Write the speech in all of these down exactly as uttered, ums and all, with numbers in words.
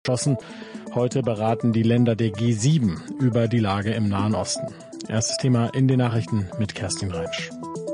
geschossen. Heute beraten die Länder der G sieben über die Lage im Nahen Osten. Erstes Thema in den Nachrichten mit Kerstin Reitsch.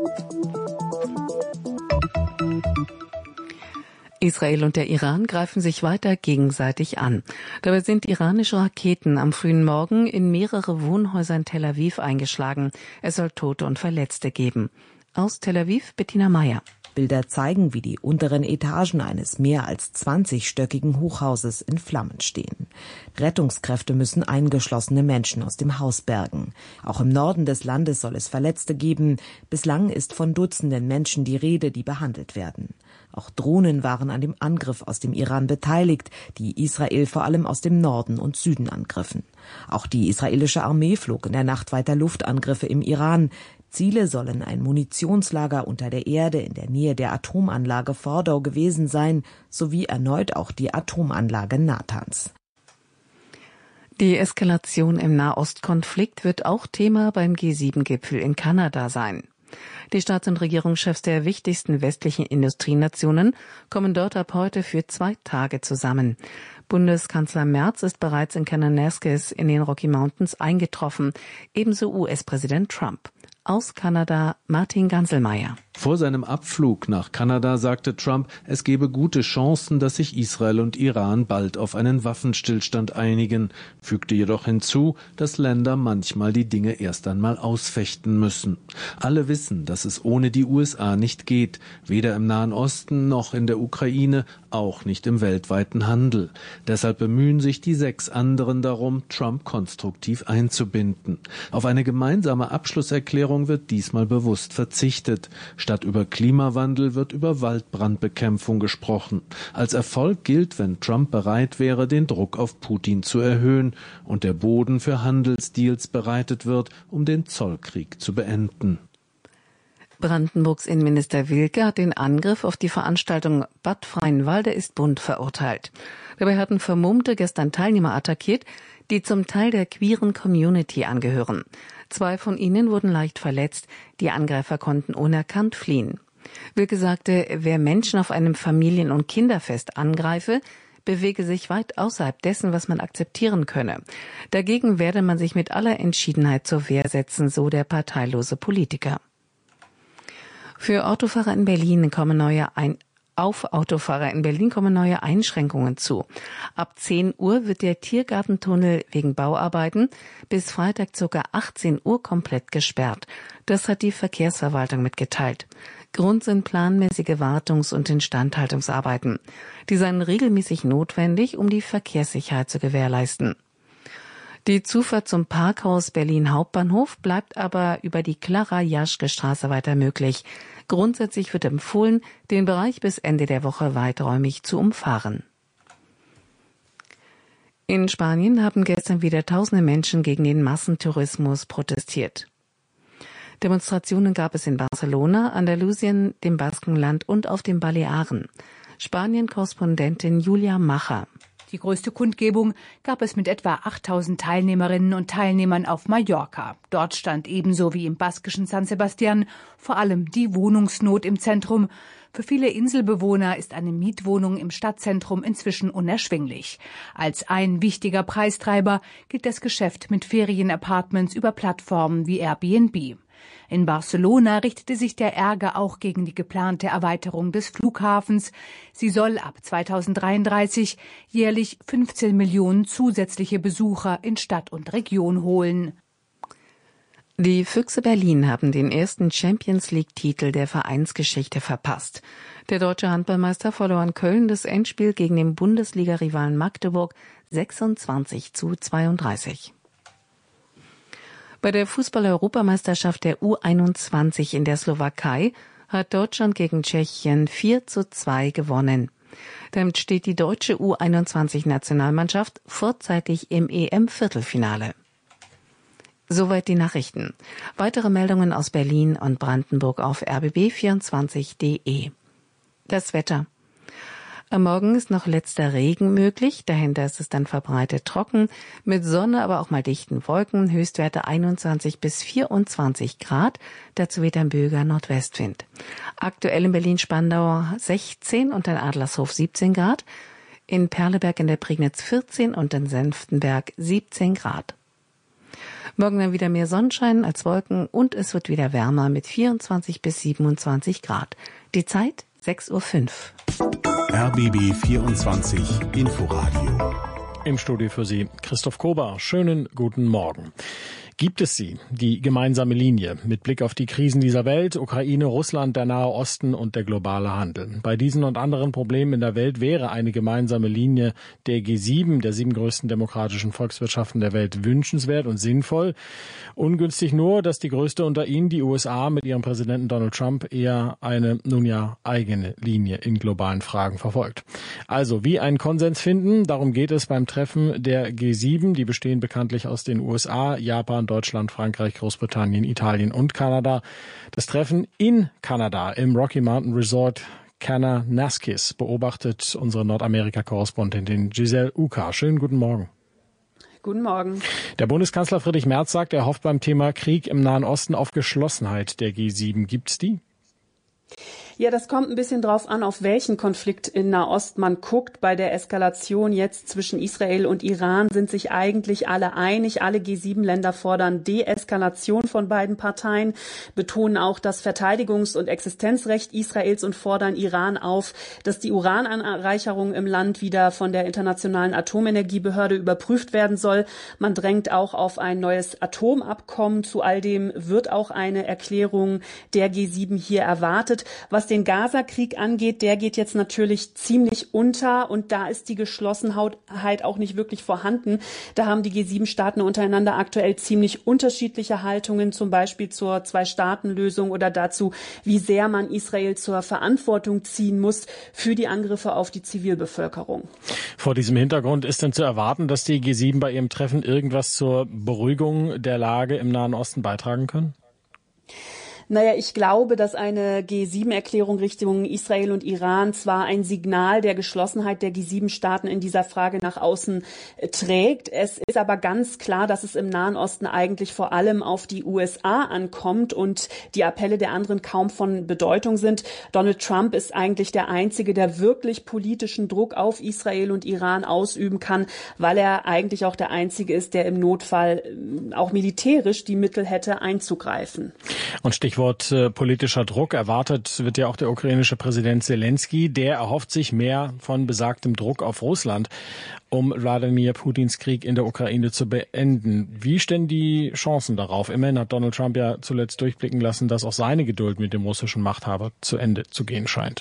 Israel und der Iran greifen sich weiter gegenseitig an. Dabei sind iranische Raketen am frühen Morgen in mehrere Wohnhäuser in Tel Aviv eingeschlagen. Es soll Tote und Verletzte geben. Aus Tel Aviv, Bettina Meyer. Bilder zeigen, wie die unteren Etagen eines mehr als zwanzigstöckigen Hochhauses in Flammen stehen. Rettungskräfte müssen eingeschlossene Menschen aus dem Haus bergen. Auch im Norden des Landes soll es Verletzte geben. Bislang ist von Dutzenden Menschen die Rede, die behandelt werden. Auch Drohnen waren an dem Angriff aus dem Iran beteiligt, die Israel vor allem aus dem Norden und Süden angriffen. Auch die israelische Armee flog in der Nacht weiter Luftangriffe im Iran. Ziele sollen ein Munitionslager unter der Erde in der Nähe der Atomanlage Fordow gewesen sein, sowie erneut auch die Atomanlage Natanz. Die Eskalation im Nahostkonflikt wird auch Thema beim G sieben Gipfel in Kanada sein. Die Staats- und Regierungschefs der wichtigsten westlichen Industrienationen kommen dort ab heute für zwei Tage zusammen. Bundeskanzler Merz ist bereits in Kananaskis in den Rocky Mountains eingetroffen, ebenso U S-Präsident Trump. Aus Kanada Martin Ganselmeier. Vor seinem Abflug nach Kanada sagte Trump, es gebe gute Chancen, dass sich Israel und Iran bald auf einen Waffenstillstand einigen, fügte jedoch hinzu, dass Länder manchmal die Dinge erst einmal ausfechten müssen. Alle wissen, dass es ohne die U S A nicht geht, weder im Nahen Osten noch in der Ukraine, auch nicht im weltweiten Handel. Deshalb bemühen sich die sechs anderen darum, Trump konstruktiv einzubinden. Auf eine gemeinsame Abschlusserklärung wird diesmal bewusst verzichtet. Statt über Klimawandel wird über Waldbrandbekämpfung gesprochen. Als Erfolg gilt, wenn Trump bereit wäre, den Druck auf Putin zu erhöhen und der Boden für Handelsdeals bereitet wird, um den Zollkrieg zu beenden. Brandenburgs Innenminister Wilke hat den Angriff auf die Veranstaltung Bad Freienwalde ist bunt verurteilt. Dabei hatten Vermummte gestern Teilnehmer attackiert, die zum Teil der queeren Community angehören. Zwei von ihnen wurden leicht verletzt, die Angreifer konnten unerkannt fliehen. Wilke sagte, wer Menschen auf einem Familien- und Kinderfest angreife, bewege sich weit außerhalb dessen, was man akzeptieren könne. Dagegen werde man sich mit aller Entschiedenheit zur Wehr setzen, so der parteilose Politiker. Für Autofahrer in Berlin kommen neue Ein Auf Autofahrer in Berlin kommen neue Einschränkungen zu. Ab zehn Uhr wird der Tiergartentunnel wegen Bauarbeiten bis Freitag ca. achtzehn Uhr komplett gesperrt. Das hat die Verkehrsverwaltung mitgeteilt. Grund sind planmäßige Wartungs- und Instandhaltungsarbeiten. Die seien regelmäßig notwendig, um die Verkehrssicherheit zu gewährleisten. Die Zufahrt zum Parkhaus Berlin Hauptbahnhof bleibt aber über die Clara-Jaschke-Straße weiter möglich. Grundsätzlich wird empfohlen, den Bereich bis Ende der Woche weiträumig zu umfahren. In Spanien haben gestern wieder tausende Menschen gegen den Massentourismus protestiert. Demonstrationen gab es in Barcelona, Andalusien, dem Baskenland und auf den Balearen. Spanien-Korrespondentin Julia Macher. Die größte Kundgebung gab es mit etwa achttausend Teilnehmerinnen und Teilnehmern auf Mallorca. Dort stand ebenso wie im baskischen San Sebastian vor allem die Wohnungsnot im Zentrum. Für viele Inselbewohner ist eine Mietwohnung im Stadtzentrum inzwischen unerschwinglich. Als ein wichtiger Preistreiber gilt das Geschäft mit Ferienapartments über Plattformen wie Airbnb. In Barcelona richtete sich der Ärger auch gegen die geplante Erweiterung des Flughafens. Sie soll ab zweitausenddreiunddreißig jährlich fünfzehn Millionen zusätzliche Besucher in Stadt und Region holen. Die Füchse Berlin haben den ersten Champions-League-Titel der Vereinsgeschichte verpasst. Der deutsche Handballmeister verlor in Köln das Endspiel gegen den Bundesliga-Rivalen Magdeburg sechsundzwanzig zu zweiunddreißig. Bei der Fußball-Europameisterschaft der U einundzwanzig in der Slowakei hat Deutschland gegen Tschechien vier zu zwei gewonnen. Damit steht die deutsche U einundzwanzig-Nationalmannschaft vorzeitig im E M-Viertelfinale. Soweit die Nachrichten. Weitere Meldungen aus Berlin und Brandenburg auf r b b vierundzwanzig punkt d e. Das Wetter. Am Morgen ist noch letzter Regen möglich, dahinter ist es dann verbreitet trocken, mit Sonne, aber auch mal dichten Wolken, Höchstwerte einundzwanzig bis vierundzwanzig Grad, dazu weht ein böiger Nordwestwind. Aktuell in Berlin-Spandau sechzehn und in Adlershof siebzehn Grad, in Perleberg in der Prignitz vierzehn und in Senftenberg siebzehn Grad. Morgen dann wieder mehr Sonnenschein als Wolken und es wird wieder wärmer mit vierundzwanzig bis siebenundzwanzig Grad. Die Zeit sechs Uhr fünf. R B B vierundzwanzig Inforadio. Im Studio für Sie Christoph Kober. Schönen guten Morgen. Gibt es sie, die gemeinsame Linie, mit Blick auf die Krisen dieser Welt, Ukraine, Russland, der Nahe Osten und der globale Handel? Bei diesen und anderen Problemen in der Welt wäre eine gemeinsame Linie der G sieben, der sieben größten demokratischen Volkswirtschaften der Welt, wünschenswert und sinnvoll. Ungünstig nur, dass die größte unter ihnen, die U S A, mit ihrem Präsidenten Donald Trump eher eine, nun ja, eigene Linie in globalen Fragen verfolgt. Also, wie einen Konsens finden, darum geht es beim Treffen der G sieben. Die bestehen bekanntlich aus den U S A, Japan, Deutschland, Frankreich, Großbritannien, Italien und Kanada. Das Treffen in Kanada im Rocky Mountain Resort Kananaskis beobachtet unsere Nordamerika-Korrespondentin Giselle Uka. Schönen guten Morgen. Guten Morgen. Der Bundeskanzler Friedrich Merz sagt, er hofft beim Thema Krieg im Nahen Osten auf Geschlossenheit der G sieben. Gibt's die? Ja, das kommt ein bisschen drauf an, auf welchen Konflikt in Nahost man guckt. Bei der Eskalation jetzt zwischen Israel und Iran sind sich eigentlich alle einig. Alle G sieben Länder fordern Deeskalation von beiden Parteien, betonen auch das Verteidigungs- und Existenzrecht Israels und fordern Iran auf, dass die Urananreicherung im Land wieder von der Internationalen Atomenergiebehörde überprüft werden soll. Man drängt auch auf ein neues Atomabkommen. Zu all dem wird auch eine Erklärung der G sieben hier erwartet. Was den Gaza-Krieg angeht, der geht jetzt natürlich ziemlich unter und da ist die Geschlossenheit auch nicht wirklich vorhanden. Da haben die G sieben Staaten untereinander aktuell ziemlich unterschiedliche Haltungen, zum Beispiel zur Zwei-Staaten-Lösung oder dazu, wie sehr man Israel zur Verantwortung ziehen muss für die Angriffe auf die Zivilbevölkerung. Vor diesem Hintergrund ist denn zu erwarten, dass die G sieben bei ihrem Treffen irgendwas zur Beruhigung der Lage im Nahen Osten beitragen können? Naja, ich glaube, dass eine G sieben Erklärung Richtung Israel und Iran zwar ein Signal der Geschlossenheit der G sieben Staaten in dieser Frage nach außen trägt. Es ist aber ganz klar, dass es im Nahen Osten eigentlich vor allem auf die U S A ankommt und die Appelle der anderen kaum von Bedeutung sind. Donald Trump ist eigentlich der Einzige, der wirklich politischen Druck auf Israel und Iran ausüben kann, weil er eigentlich auch der Einzige ist, der im Notfall auch militärisch die Mittel hätte einzugreifen. Und Stichwort Stichwort politischer Druck. Erwartet wird ja auch der ukrainische Präsident Zelensky. Der erhofft sich mehr von besagtem Druck auf Russland, um Wladimir Putins Krieg in der Ukraine zu beenden. Wie stehen die Chancen darauf? Immerhin hat Donald Trump ja zuletzt durchblicken lassen, dass auch seine Geduld mit dem russischen Machthaber zu Ende zu gehen scheint.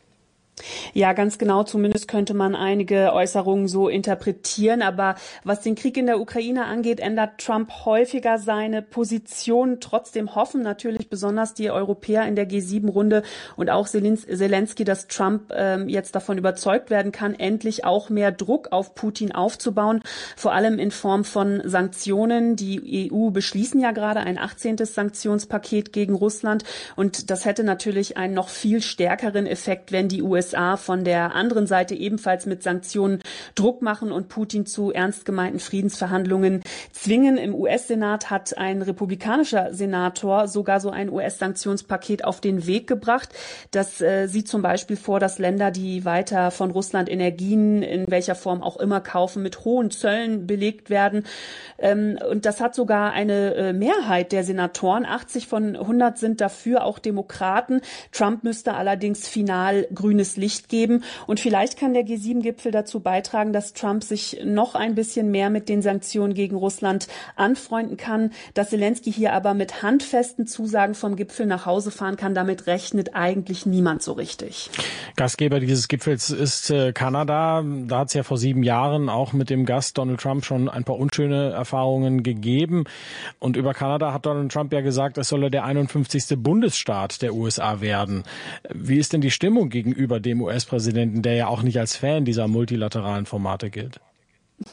Ja, ganz genau. Zumindest könnte man einige Äußerungen so interpretieren. Aber was den Krieg in der Ukraine angeht, ändert Trump häufiger seine Position. Trotzdem hoffen natürlich besonders die Europäer in der G sieben Runde und auch Zelensky, dass Trump ähm, jetzt davon überzeugt werden kann, endlich auch mehr Druck auf Putin aufzubauen. Vor allem in Form von Sanktionen. Die E U beschließen ja gerade ein achtzehntes Sanktionspaket gegen Russland. Und das hätte natürlich einen noch viel stärkeren Effekt, wenn die U S A von der anderen Seite ebenfalls mit Sanktionen Druck machen und Putin zu ernst gemeinten Friedensverhandlungen zwingen. Im U S-Senat hat ein republikanischer Senator sogar so ein U S-Sanktionspaket auf den Weg gebracht. Das äh, sieht zum Beispiel vor, dass Länder, die weiter von Russland Energien in welcher Form auch immer kaufen, mit hohen Zöllen belegt werden. Ähm, und das hat sogar eine äh, Mehrheit der Senatoren. achtzig von hundert sind dafür, auch Demokraten. Trump müsste allerdings final grünes Licht geben. Und vielleicht kann der G sieben Gipfel dazu beitragen, dass Trump sich noch ein bisschen mehr mit den Sanktionen gegen Russland anfreunden kann. Dass Zelensky hier aber mit handfesten Zusagen vom Gipfel nach Hause fahren kann, damit rechnet eigentlich niemand so richtig. Gastgeber dieses Gipfels ist äh, Kanada. Da hat es ja vor sieben Jahren auch mit dem Gast Donald Trump schon ein paar unschöne Erfahrungen gegeben. Und über Kanada hat Donald Trump ja gesagt, es solle der einundfünfzigste Bundesstaat der U S A werden. Wie ist denn die Stimmung gegenüber dem U S-Präsidenten, der ja auch nicht als Fan dieser multilateralen Formate gilt?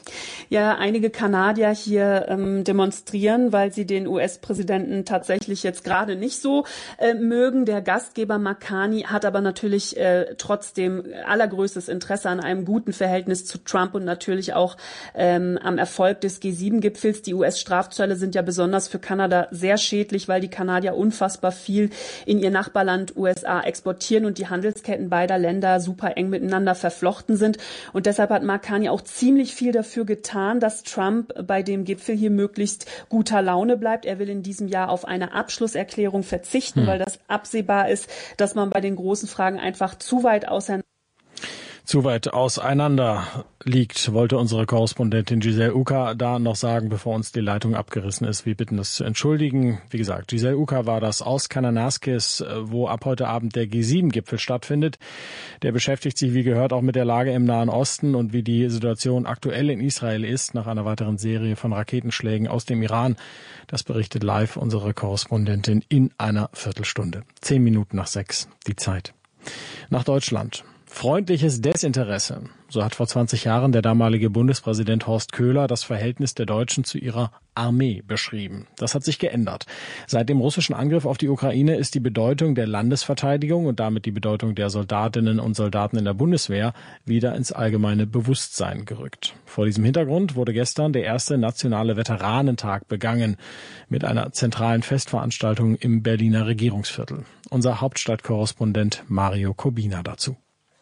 Ja, einige Kanadier hier ähm, demonstrieren, weil sie den U S-Präsidenten tatsächlich jetzt gerade nicht so äh, mögen. Der Gastgeber Mark Carney hat aber natürlich äh, trotzdem allergrößtes Interesse an einem guten Verhältnis zu Trump und natürlich auch ähm, am Erfolg des G sieben Gipfels. Die U S-Strafzölle sind ja besonders für Kanada sehr schädlich, weil die Kanadier unfassbar viel in ihr Nachbarland U S A exportieren und die Handelsketten beider Länder super eng miteinander verflochten sind. Und deshalb hat Mark Carney auch ziemlich viel dafür getan, dass Trump bei dem Gipfel hier möglichst guter Laune bleibt. Er will in diesem Jahr auf eine Abschlusserklärung verzichten, hm. weil das absehbar ist, dass man bei den großen Fragen einfach zu weit auseinander zu weit auseinander liegt, wollte unsere Korrespondentin Giselle Uka da noch sagen, bevor uns die Leitung abgerissen ist. Wir bitten das zu entschuldigen. Wie gesagt, Giselle Uka war das aus Kananaskis, wo ab heute Abend der G sieben Gipfel stattfindet. Der beschäftigt sich, wie gehört, auch mit der Lage im Nahen Osten und wie die Situation aktuell in Israel ist, nach einer weiteren Serie von Raketenschlägen aus dem Iran. Das berichtet live unsere Korrespondentin in einer Viertelstunde. Zehn Minuten nach sechs, die Zeit. Nach Deutschland. Freundliches Desinteresse. So hat vor zwanzig Jahren der damalige Bundespräsident Horst Köhler das Verhältnis der Deutschen zu ihrer Armee beschrieben. Das hat sich geändert. Seit dem russischen Angriff auf die Ukraine ist die Bedeutung der Landesverteidigung und damit die Bedeutung der Soldatinnen und Soldaten in der Bundeswehr wieder ins allgemeine Bewusstsein gerückt. Vor diesem Hintergrund wurde gestern der erste nationale Veteranentag begangen mit einer zentralen Festveranstaltung im Berliner Regierungsviertel. Unser Hauptstadtkorrespondent Mario Kobina dazu.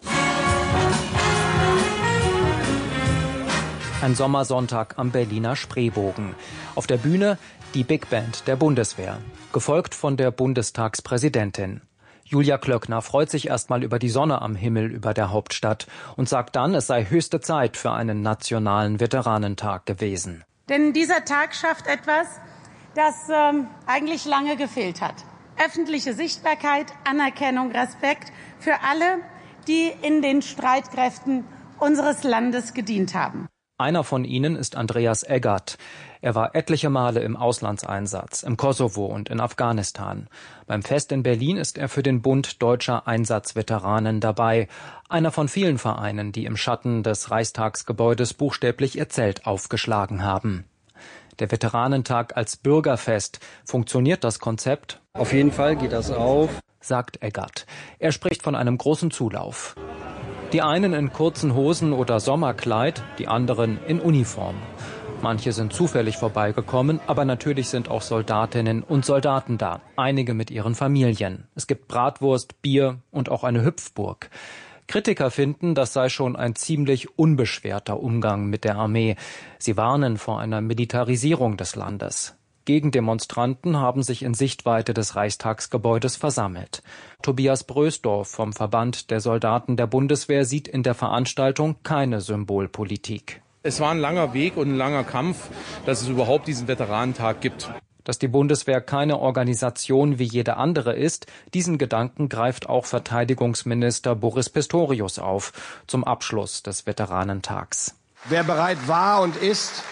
Ein Sommersonntag am Berliner Spreebogen. Auf der Bühne die Big Band der Bundeswehr, gefolgt von der Bundestagspräsidentin. Julia Klöckner freut sich erstmal über die Sonne am Himmel über der Hauptstadt und sagt dann, es sei höchste Zeit für einen nationalen Veteranentag gewesen. Denn dieser Tag schafft etwas, das ähm, eigentlich lange gefehlt hat. Öffentliche Sichtbarkeit, Anerkennung, Respekt für alle, die in den Streitkräften unseres Landes gedient haben. Einer von ihnen ist Andreas Eggert. Er war etliche Male im Auslandseinsatz, im Kosovo und in Afghanistan. Beim Fest in Berlin ist er für den Bund Deutscher Einsatzveteranen dabei. Einer von vielen Vereinen, die im Schatten des Reichstagsgebäudes buchstäblich ihr Zelt aufgeschlagen haben. Der Veteranentag als Bürgerfest. Funktioniert das Konzept? Auf jeden Fall geht das auf, sagt Eggert. Er spricht von einem großen Zulauf. Die einen in kurzen Hosen oder Sommerkleid, die anderen in Uniform. Manche sind zufällig vorbeigekommen, aber natürlich sind auch Soldatinnen und Soldaten da, einige mit ihren Familien. Es gibt Bratwurst, Bier und auch eine Hüpfburg. Kritiker finden, das sei schon ein ziemlich unbeschwerter Umgang mit der Armee. Sie warnen vor einer Militarisierung des Landes. Gegendemonstranten haben sich in Sichtweite des Reichstagsgebäudes versammelt. Tobias Brösdorf vom Verband der Soldaten der Bundeswehr sieht in der Veranstaltung keine Symbolpolitik. Es war ein langer Weg und ein langer Kampf, dass es überhaupt diesen Veteranentag gibt. Dass die Bundeswehr keine Organisation wie jede andere ist, diesen Gedanken greift auch Verteidigungsminister Boris Pistorius auf zum Abschluss des Veteranentags. Wer bereit war und ist,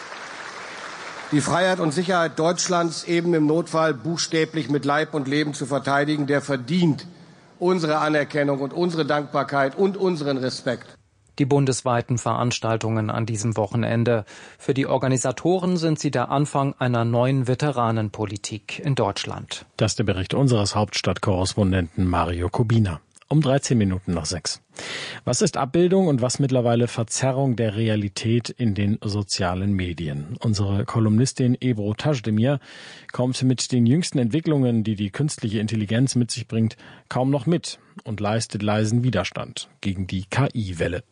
die Freiheit und Sicherheit Deutschlands eben im Notfall buchstäblich mit Leib und Leben zu verteidigen, der verdient unsere Anerkennung und unsere Dankbarkeit und unseren Respekt. Die bundesweiten Veranstaltungen an diesem Wochenende. Für die Organisatoren sind sie der Anfang einer neuen Veteranenpolitik in Deutschland. Das ist der Bericht unseres Hauptstadtkorrespondenten Mario Kobina. Um dreizehn Minuten nach sechs. Was ist Abbildung und was mittlerweile Verzerrung der Realität in den sozialen Medien? Unsere Kolumnistin Ebru Tajdemir kommt mit den jüngsten Entwicklungen, die die künstliche Intelligenz mit sich bringt, kaum noch mit und leistet leisen Widerstand gegen die K I-Welle.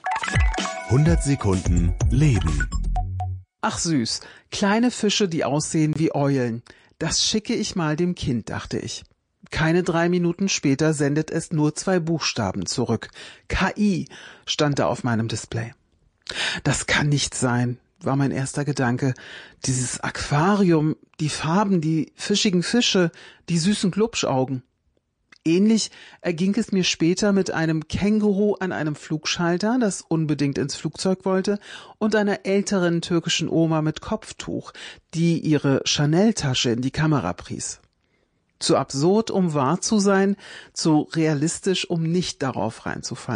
hundert Sekunden Leben. Ach süß, kleine Fische, die aussehen wie Eulen. Das schicke ich mal dem Kind, dachte ich. Keine drei Minuten später sendet es nur zwei Buchstaben zurück. K I stand da auf meinem Display. Das kann nicht sein, war mein erster Gedanke. Dieses Aquarium, die Farben, die fischigen Fische, die süßen Glubschaugen. Ähnlich erging es mir später mit einem Känguru an einem Flugschalter, das unbedingt ins Flugzeug wollte, und einer älteren türkischen Oma mit Kopftuch, die ihre Chanel-Tasche in die Kamera pries. Zu absurd, um wahr zu sein, zu realistisch, um nicht darauf reinzufallen.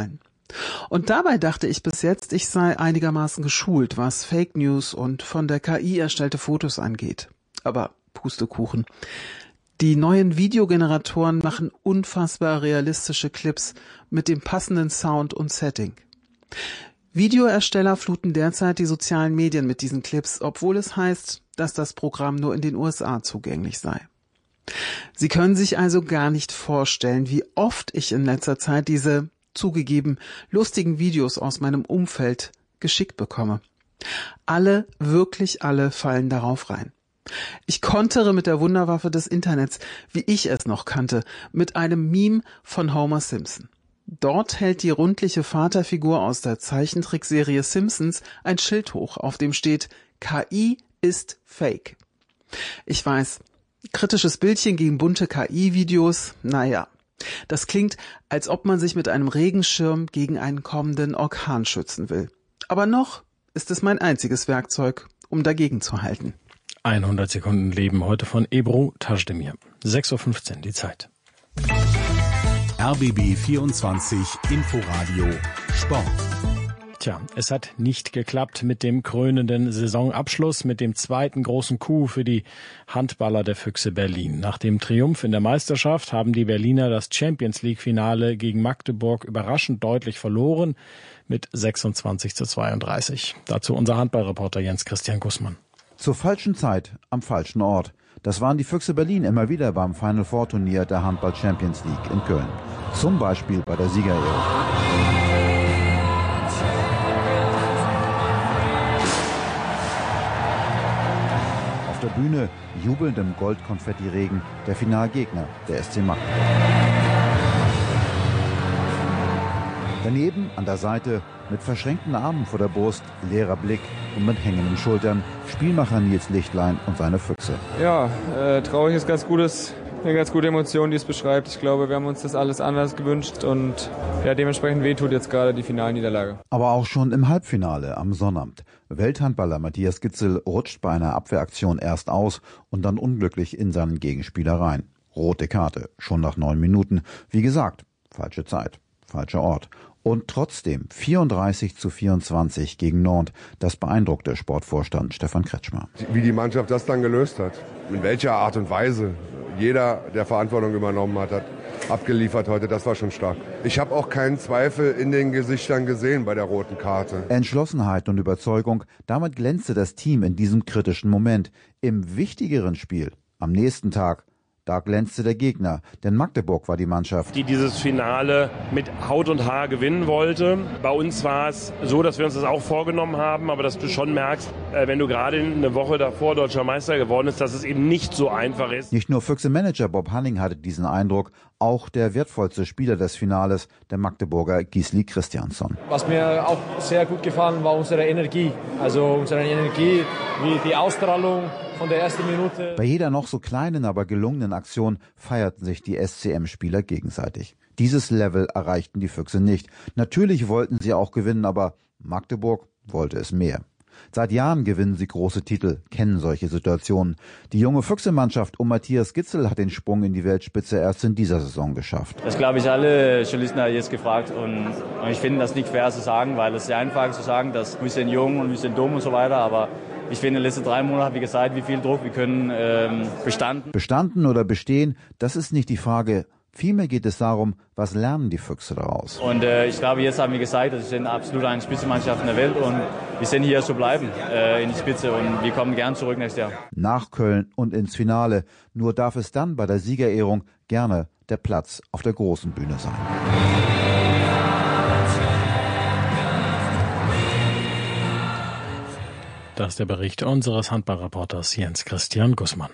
Und dabei dachte ich bis jetzt, ich sei einigermaßen geschult, was Fake News und von der K I erstellte Fotos angeht. Aber Pustekuchen. Die neuen Videogeneratoren machen unfassbar realistische Clips mit dem passenden Sound und Setting. Videoersteller fluten derzeit die sozialen Medien mit diesen Clips, obwohl es heißt, dass das Programm nur in den U S A zugänglich sei. Sie können sich also gar nicht vorstellen, wie oft ich in letzter Zeit diese, zugegeben, lustigen Videos aus meinem Umfeld geschickt bekomme. Alle, wirklich alle fallen darauf rein. Ich kontere mit der Wunderwaffe des Internets, wie ich es noch kannte, mit einem Meme von Homer Simpson. Dort hält die rundliche Vaterfigur aus der Zeichentrickserie Simpsons ein Schild hoch, auf dem steht K I ist Fake. Ich weiß, kritisches Bildchen gegen bunte K I-Videos, naja. Das klingt, als ob man sich mit einem Regenschirm gegen einen kommenden Orkan schützen will. Aber noch ist es mein einziges Werkzeug, um dagegen zu halten. hundert Sekunden Leben heute von Ebru Tajdemir. sechs Uhr fünfzehn die Zeit. R B B vierundzwanzig Inforadio Sport. Tja, es hat nicht geklappt mit dem krönenden Saisonabschluss, mit dem zweiten großen Coup für die Handballer der Füchse Berlin. Nach dem Triumph in der Meisterschaft haben die Berliner das Champions-League-Finale gegen Magdeburg überraschend deutlich verloren mit sechsundzwanzig zu zweiunddreißig. Dazu unser Handballreporter Jens Christian Gussmann. Zur falschen Zeit, am falschen Ort. Das waren die Füchse Berlin immer wieder beim Final Four Turnier der Handball Champions League in Köln. Zum Beispiel bei der Siegerehrung. Auf der Bühne jubelnd im Goldkonfettiregen der Finalgegner, der S C Magdeburg. Daneben an der Seite mit verschränkten Armen vor der Brust, leerer Blick und mit hängenden Schultern Spielmacher Nils Lichtlein und seine Füchse. Ja, äh, traurig ist ganz gutes, eine ganz gute Emotion, die es beschreibt. Ich glaube, wir haben uns das alles anders gewünscht und ja, dementsprechend wehtut jetzt gerade die Finalniederlage. Aber auch schon im Halbfinale am Sonnabend. Welthandballer Matthias Gitzel rutscht bei einer Abwehraktion erst aus und dann unglücklich in seinen Gegenspieler rein. Rote Karte, schon nach neun Minuten. Wie gesagt, falsche Zeit, falscher Ort. Und trotzdem vierunddreißig zu vierundzwanzig gegen Nantes. Das beeindruckte Sportvorstand Stefan Kretschmer. Wie die Mannschaft das dann gelöst hat, in welcher Art und Weise jeder, der Verantwortung übernommen hat, hat abgeliefert heute, das war schon stark. Ich habe auch keinen Zweifel in den Gesichtern gesehen bei der roten Karte. Entschlossenheit und Überzeugung, damit glänzte das Team in diesem kritischen Moment. Im wichtigeren Spiel, am nächsten Tag, da glänzte der Gegner, denn Magdeburg war die Mannschaft, die dieses Finale mit Haut und Haar gewinnen wollte. Bei uns war es so, dass wir uns das auch vorgenommen haben, aber dass du schon merkst, wenn du gerade eine Woche davor deutscher Meister geworden bist, dass es eben nicht so einfach ist. Nicht nur Füchse-Manager Bob Hanning hatte diesen Eindruck, auch der wertvollste Spieler des Finales, der Magdeburger Gisli Christiansson. Was mir auch sehr gut gefallen war unsere Energie, also unsere Energie, wie die Ausstrahlung von der ersten Minute. Bei jeder noch so kleinen, aber gelungenen Aktion feierten sich die S C M-Spieler gegenseitig. Dieses Level erreichten die Füchse nicht. Natürlich wollten sie auch gewinnen, aber Magdeburg wollte es mehr. Seit Jahren gewinnen sie große Titel, kennen solche Situationen. Die junge Füchse-Mannschaft um Matthias Gitzel hat den Sprung in die Weltspitze erst in dieser Saison geschafft. Das glaube ich, alle Journalisten haben jetzt gefragt und, und ich finde das nicht fair zu sagen, weil es ist sehr einfach zu sagen, dass wir sind jung und wir sind dumm und so weiter, aber ich finde, in den letzten drei Monaten habe ich gesagt, wie viel Druck wir können ähm, bestanden. Bestanden oder bestehen, das ist nicht die Frage. Vielmehr geht es darum, was lernen die Füchse daraus. Und äh, ich glaube, jetzt haben wir gesagt, dass wir sind absolut eine Spitzenmannschaft in der Welt und wir sind hier zu bleiben äh, in die Spitze und wir kommen gern zurück nächstes Jahr. Nach Köln und ins Finale. Nur darf es dann bei der Siegerehrung gerne der Platz auf der großen Bühne sein. Das ist der Bericht unseres Handballreporters Jens Christian Gussmann.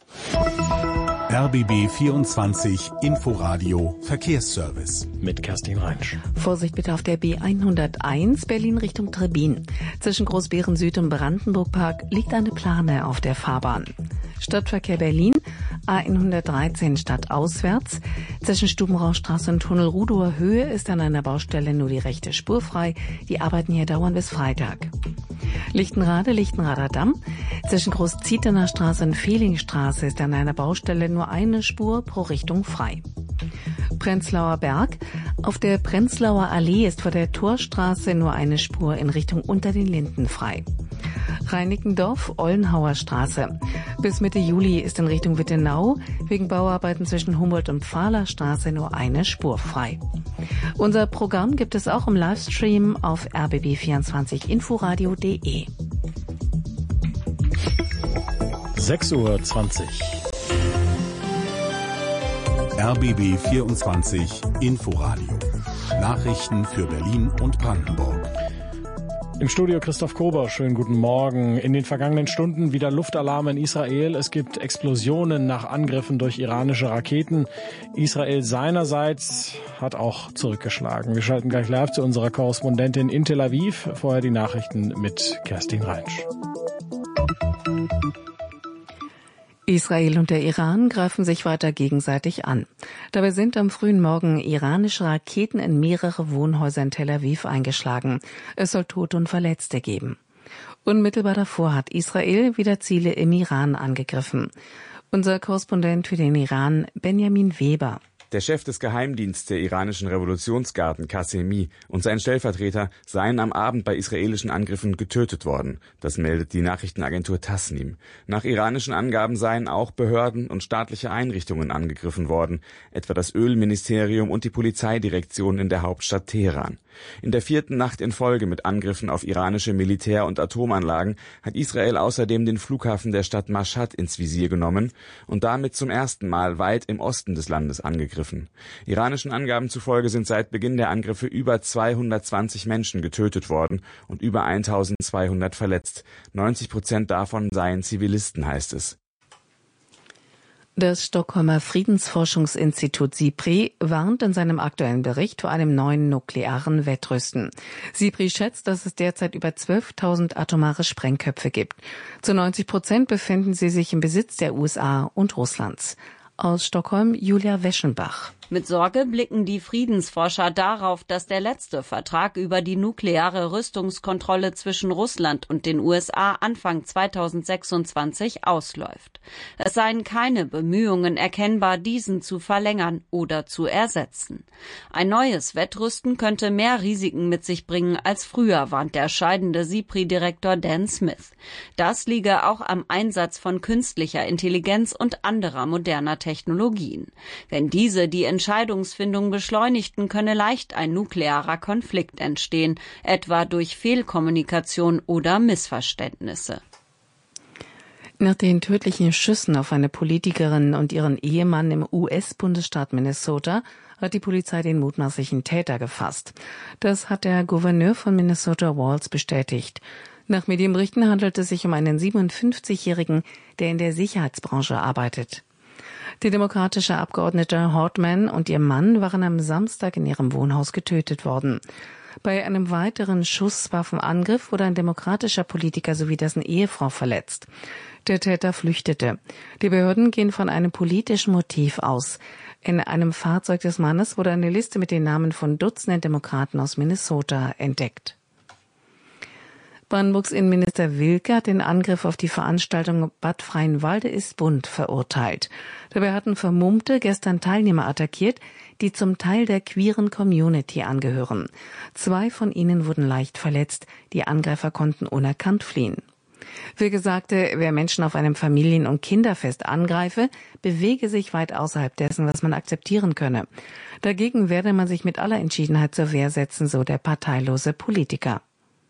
R B B vierundzwanzig Inforadio Verkehrsservice. Mit Kerstin Reinsch. Vorsicht bitte auf der B hunderteins Berlin Richtung Trebin. Zwischen Großbeeren Süd und Brandenburgpark liegt eine Plane auf der Fahrbahn. Stadtverkehr Berlin, A hundertdreizehn stadtauswärts. Zwischen Stubenrauchstraße und Tunnel Rudower Höhe ist an einer Baustelle nur die rechte Spur frei. Die Arbeiten hier dauern bis Freitag. Lichtenrade, Lichtenrader Damm. Zwischen Großzietener Straße und Fehlingstraße ist an einer Baustelle nur eine Spur pro Richtung frei. Prenzlauer Berg. Auf der Prenzlauer Allee ist vor der Torstraße nur eine Spur in Richtung Unter den Linden frei. Reinickendorf, Ollenhauer Straße. Bis Mitte Juli ist in Richtung Wittenau wegen Bauarbeiten zwischen Humboldt und Pfahler Straße nur eine Spur frei. Unser Programm gibt es auch im Livestream auf r b b vierundzwanzig inforadio punkt de. sechs Uhr zwanzig. R B B vierundzwanzig Inforadio. Nachrichten für Berlin und Brandenburg. Im Studio Christoph Kober, schönen guten Morgen. In den vergangenen Stunden wieder Luftalarm in Israel. Es gibt Explosionen nach Angriffen durch iranische Raketen. Israel seinerseits hat auch zurückgeschlagen. Wir schalten gleich live zu unserer Korrespondentin in Tel Aviv. Vorher die Nachrichten mit Kerstin Reinsch. Israel und der Iran greifen sich weiter gegenseitig an. Dabei sind am frühen Morgen iranische Raketen in mehrere Wohnhäuser in Tel Aviv eingeschlagen. Es soll Tote und Verletzte geben. Unmittelbar davor hat Israel wieder Ziele im Iran angegriffen. Unser Korrespondent für den Iran, Benjamin Weber. Der Chef des Geheimdienstes der iranischen Revolutionsgarden, Qasemi, und sein Stellvertreter seien am Abend bei israelischen Angriffen getötet worden. Das meldet die Nachrichtenagentur Tasnim. Nach iranischen Angaben seien auch Behörden und staatliche Einrichtungen angegriffen worden, etwa das Ölministerium und die Polizeidirektion in der Hauptstadt Teheran. In der vierten Nacht in Folge mit Angriffen auf iranische Militär- und Atomanlagen hat Israel außerdem den Flughafen der Stadt Mashhad ins Visier genommen und damit zum ersten Mal weit im Osten des Landes angegriffen. Iranischen Angaben zufolge sind seit Beginn der Angriffe über zweihundertzwanzig Menschen getötet worden und über eintausendzweihundert verletzt. neunzig Prozent davon seien Zivilisten, heißt es. Das Stockholmer Friedensforschungsinstitut SIPRI warnt in seinem aktuellen Bericht vor einem neuen nuklearen Wettrüsten. SIPRI schätzt, dass es derzeit über zwölftausend atomare Sprengköpfe gibt. Zu neunzig Prozent befinden sie sich im Besitz der U S A und Russlands. Aus Stockholm, Julia Weschenbach. Mit Sorge blicken die Friedensforscher darauf, dass der letzte Vertrag über die nukleare Rüstungskontrolle zwischen Russland und den U S A Anfang zweitausendsechsundzwanzig ausläuft. Es seien keine Bemühungen erkennbar, diesen zu verlängern oder zu ersetzen. Ein neues Wettrüsten könnte mehr Risiken mit sich bringen als früher, warnt der scheidende SIPRI-Direktor Dan Smith. Das liege auch am Einsatz von künstlicher Intelligenz und anderer moderner Technologien. Wenn diese die Entscheidungsfindung beschleunigten, könne leicht ein nuklearer Konflikt entstehen, etwa durch Fehlkommunikation oder Missverständnisse. Nach den tödlichen Schüssen auf eine Politikerin und ihren Ehemann im U S-Bundesstaat Minnesota hat die Polizei den mutmaßlichen Täter gefasst. Das hat der Gouverneur von Minnesota Walz bestätigt. Nach Medienberichten handelt es sich um einen siebenundfünfzigjährigen, der in der Sicherheitsbranche arbeitet. Die demokratische Abgeordnete Hortman und ihr Mann waren am Samstag in ihrem Wohnhaus getötet worden. Bei einem weiteren Schusswaffenangriff wurde ein demokratischer Politiker sowie dessen Ehefrau verletzt. Der Täter flüchtete. Die Behörden gehen von einem politischen Motiv aus. In einem Fahrzeug des Mannes wurde eine Liste mit den Namen von Dutzenden Demokraten aus Minnesota entdeckt. Brandenburgs Innenminister Wilke hat den Angriff auf die Veranstaltung Bad Freienwalde ist bunt verurteilt. Dabei hatten Vermummte gestern Teilnehmer attackiert, die zum Teil der queeren Community angehören. Zwei von ihnen wurden leicht verletzt. Die Angreifer konnten unerkannt fliehen. Wilke sagte, wer Menschen auf einem Familien- und Kinderfest angreife, bewege sich weit außerhalb dessen, was man akzeptieren könne. Dagegen werde man sich mit aller Entschiedenheit zur Wehr setzen, so der parteilose Politiker.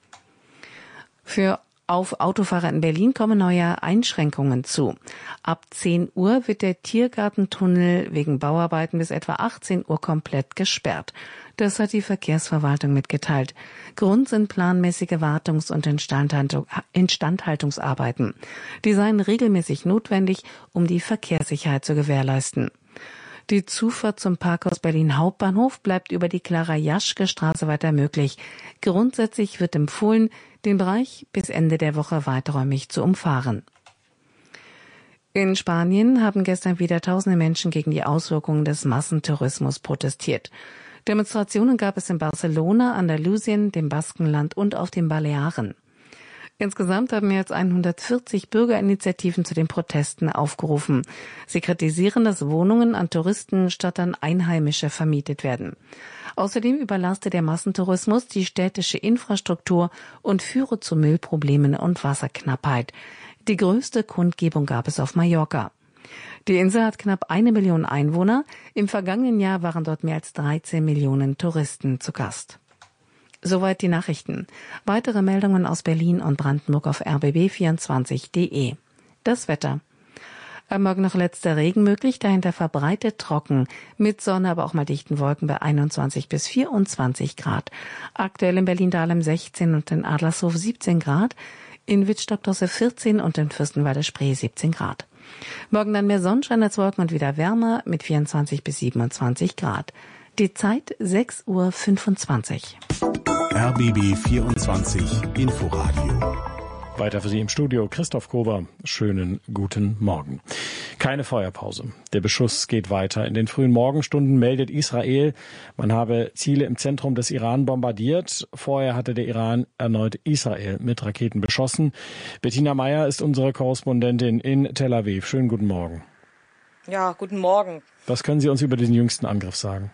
Für auf Autofahrer in Berlin kommen neue Einschränkungen zu. Ab zehn Uhr wird der Tiergartentunnel wegen Bauarbeiten bis etwa achtzehn Uhr komplett gesperrt. Das hat die Verkehrsverwaltung mitgeteilt. Grund sind planmäßige Wartungs- und Instandhaltungsarbeiten. Die seien regelmäßig notwendig, um die Verkehrssicherheit zu gewährleisten. Die Zufahrt zum Parkhaus Berlin Hauptbahnhof bleibt über die Clara-Jaschke-Straße weiter möglich. Grundsätzlich wird empfohlen, den Bereich bis Ende der Woche weiträumig zu umfahren. In Spanien haben gestern wieder tausende Menschen gegen die Auswirkungen des Massentourismus protestiert. Demonstrationen gab es in Barcelona, Andalusien, dem Baskenland und auf den Balearen. Insgesamt haben mehr als hundertvierzig Bürgerinitiativen zu den Protesten aufgerufen. Sie kritisieren, dass Wohnungen an Touristen statt an Einheimische vermietet werden. Außerdem überlaste der Massentourismus die städtische Infrastruktur und führe zu Müllproblemen und Wasserknappheit. Die größte Kundgebung gab es auf Mallorca. Die Insel hat knapp eine Million Einwohner. Im vergangenen Jahr waren dort mehr als dreizehn Millionen Touristen zu Gast. Soweit die Nachrichten. Weitere Meldungen aus Berlin und Brandenburg auf r b b vierundzwanzig punkt d e. Das Wetter. Am Morgen noch letzter Regen möglich, dahinter verbreitet trocken. Mit Sonne, aber auch mal dichten Wolken bei einundzwanzig bis vierundzwanzig Grad. Aktuell in Berlin-Dahlem sechzehn und in Adlershof siebzehn Grad. In Wittstock-Tosse vierzehn und in Fürstenwalde Spree siebzehn Grad. Morgen dann mehr Sonnenschein als Wolken und wieder wärmer mit vierundzwanzig bis siebenundzwanzig Grad. Die Zeit sechs Uhr fünfundzwanzig. R B B vierundzwanzig Inforadio. Weiter für Sie im Studio Christoph Kober. Schönen guten Morgen. Keine Feuerpause. Der Beschuss geht weiter. In den frühen Morgenstunden meldet Israel, man habe Ziele im Zentrum des Iran bombardiert. Vorher hatte der Iran erneut Israel mit Raketen beschossen. Bettina Meyer ist unsere Korrespondentin in Tel Aviv. Schönen guten Morgen. Ja, guten Morgen. Was können Sie uns über diesen jüngsten Angriff sagen?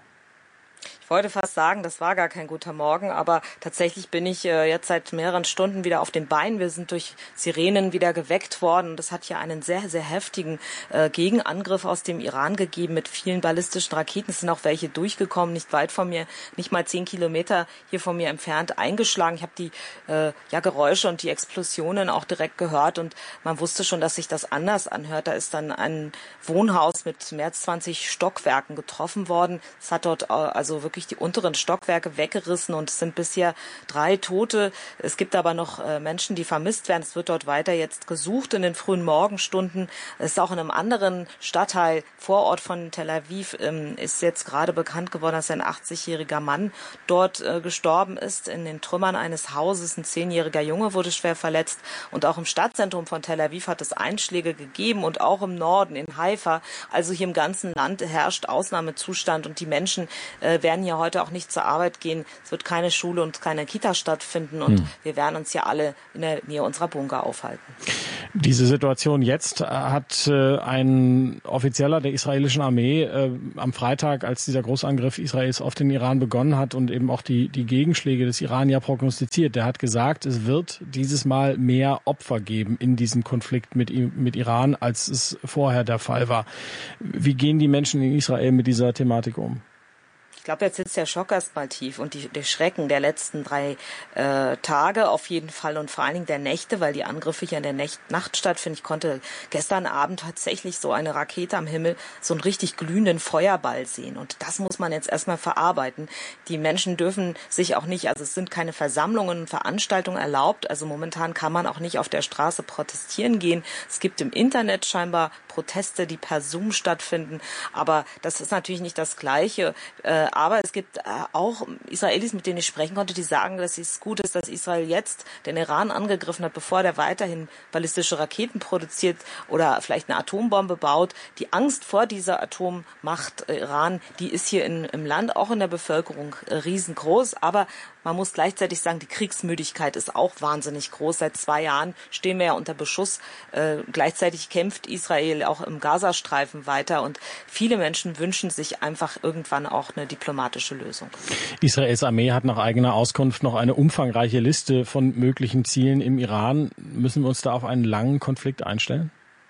Ich wollte fast sagen, das war gar kein guter Morgen, aber tatsächlich bin ich äh, jetzt seit mehreren Stunden wieder auf den Beinen. Wir sind durch Sirenen wieder geweckt worden und es hat hier einen sehr, sehr heftigen äh, Gegenangriff aus dem Iran gegeben mit vielen ballistischen Raketen. Es sind auch welche durchgekommen, nicht weit von mir, nicht mal zehn Kilometer hier von mir entfernt eingeschlagen. Ich habe die äh, ja, Geräusche und die Explosionen auch direkt gehört und man wusste schon, dass sich das anders anhört. Da ist dann ein Wohnhaus mit mehr als zwanzig Stockwerken getroffen worden. Es hat dort äh, also wirklich die unteren Stockwerke weggerissen und es sind bisher drei Tote. Es gibt aber noch äh, Menschen, die vermisst werden. Es wird dort weiter jetzt gesucht in den frühen Morgenstunden. Es ist auch in einem anderen Stadtteil, Vorort von Tel Aviv, ähm, ist jetzt gerade bekannt geworden, dass ein achtzigjähriger Mann dort äh, gestorben ist in den Trümmern eines Hauses. Ein zehnjähriger Junge wurde schwer verletzt und auch im Stadtzentrum von Tel Aviv hat es Einschläge gegeben und auch im Norden, in Haifa. Also hier im ganzen Land herrscht Ausnahmezustand und die Menschen äh, werden hier heute auch nicht zur Arbeit gehen. Es wird keine Schule und keine Kita stattfinden und hm. wir werden uns hier alle in der Nähe unserer Bunker aufhalten. Diese Situation jetzt hat äh, ein Offizieller der israelischen Armee äh, am Freitag, als dieser Großangriff Israels auf den Iran begonnen hat und eben auch die, die Gegenschläge des Iran ja prognostiziert. Der hat gesagt, es wird dieses Mal mehr Opfer geben in diesem Konflikt mit, mit Iran, als es vorher der Fall war. Wie gehen die Menschen in Israel mit dieser Thematik um? Ich glaube, jetzt sitzt der Schock erstmal tief und die, der Schrecken der letzten drei äh, Tage auf jeden Fall und vor allen Dingen der Nächte, weil die Angriffe hier in der Nacht, Nacht stattfinden. Ich konnte gestern Abend tatsächlich so eine Rakete am Himmel, so einen richtig glühenden Feuerball sehen und das muss man jetzt erstmal verarbeiten. Die Menschen dürfen sich auch nicht, also es sind keine Versammlungen und Veranstaltungen erlaubt, also momentan kann man auch nicht auf der Straße protestieren gehen. Es gibt im Internet scheinbar Proteste, die per Zoom stattfinden, aber das ist natürlich nicht das Gleiche. Äh, Aber es gibt auch Israelis, mit denen ich sprechen konnte, die sagen, dass es gut ist, dass Israel jetzt den Iran angegriffen hat, bevor der weiterhin ballistische Raketen produziert oder vielleicht eine Atombombe baut. Die Angst vor dieser Atommacht Iran, die ist hier in, im Land, auch in der Bevölkerung riesengroß. Aber man muss gleichzeitig sagen, die Kriegsmüdigkeit ist auch wahnsinnig groß. Seit zwei Jahren stehen wir ja unter Beschuss. Äh, gleichzeitig kämpft Israel auch im Gazastreifen weiter. Und viele Menschen wünschen sich einfach irgendwann auch eine diplomatische Lösung. Israels Armee hat nach eigener Auskunft noch eine umfangreiche Liste von möglichen Zielen im Iran. Müssen wir uns da auf einen langen Konflikt einstellen?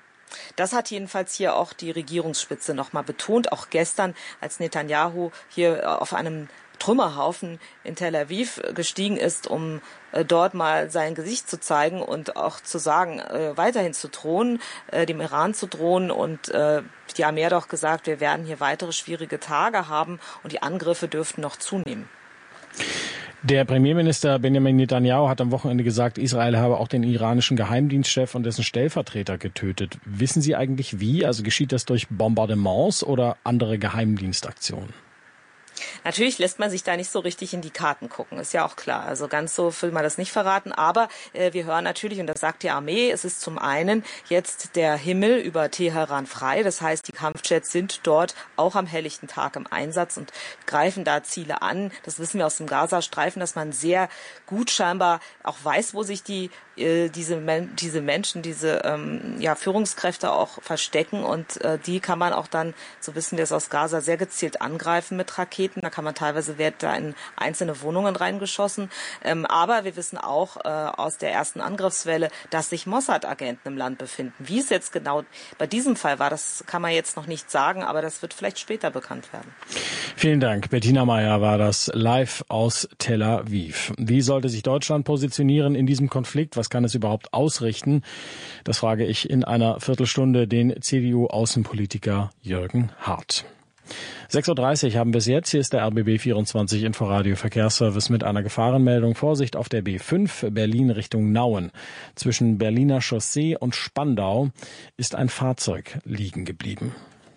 Das hat jedenfalls hier auch die Regierungsspitze nochmal betont. Auch gestern, als Netanyahu hier auf einem Trümmerhaufen in Tel Aviv gestiegen ist, um äh, dort mal sein Gesicht zu zeigen und auch zu sagen, äh, weiterhin zu drohen, äh, dem Iran zu drohen. Und äh, die Armee hat auch gesagt, wir werden hier weitere schwierige Tage haben und die Angriffe dürften noch zunehmen. Der Premierminister Benjamin Netanyahu hat am Wochenende gesagt, Israel habe auch den iranischen Geheimdienstchef und dessen Stellvertreter getötet. Wissen Sie eigentlich wie? Also geschieht das durch Bombardements oder andere Geheimdienstaktionen? Natürlich lässt man sich da nicht so richtig in die Karten gucken, ist ja auch klar. Also ganz so will man das nicht verraten. Aber äh, wir hören natürlich, und das sagt die Armee, es ist zum einen jetzt der Himmel über Teheran frei. Das heißt, die Kampfjets sind dort auch am helllichten Tag im Einsatz und greifen da Ziele an. Das wissen wir aus dem Gazastreifen, dass man sehr gut scheinbar auch weiß, wo sich die äh, diese, Men- diese Menschen, diese ähm, ja, Führungskräfte auch verstecken. Und äh, die kann man auch dann, so wissen wir es aus Gaza, sehr gezielt angreifen mit Raketen. Da kann man teilweise, wird da in einzelne Wohnungen reingeschossen. Ähm, aber wir wissen auch äh, aus der ersten Angriffswelle, dass sich Mossad-Agenten im Land befinden. Wie es jetzt genau bei diesem Fall war, das kann man jetzt noch nicht sagen, aber das wird vielleicht später bekannt werden. Vielen Dank. Bettina Meyer war das live aus Tel Aviv. Wie sollte sich Deutschland positionieren in diesem Konflikt? Was kann es überhaupt ausrichten? Das frage ich in einer Viertelstunde den C D U-Außenpolitiker Jürgen Hart. sechs Uhr dreißig haben wir es jetzt. Hier ist der R B B vierundzwanzig Inforadio Verkehrsservice mit einer Gefahrenmeldung. Vorsicht auf der B fünf Berlin Richtung Nauen. Zwischen Berliner Chaussee und Spandau ist ein Fahrzeug liegen geblieben.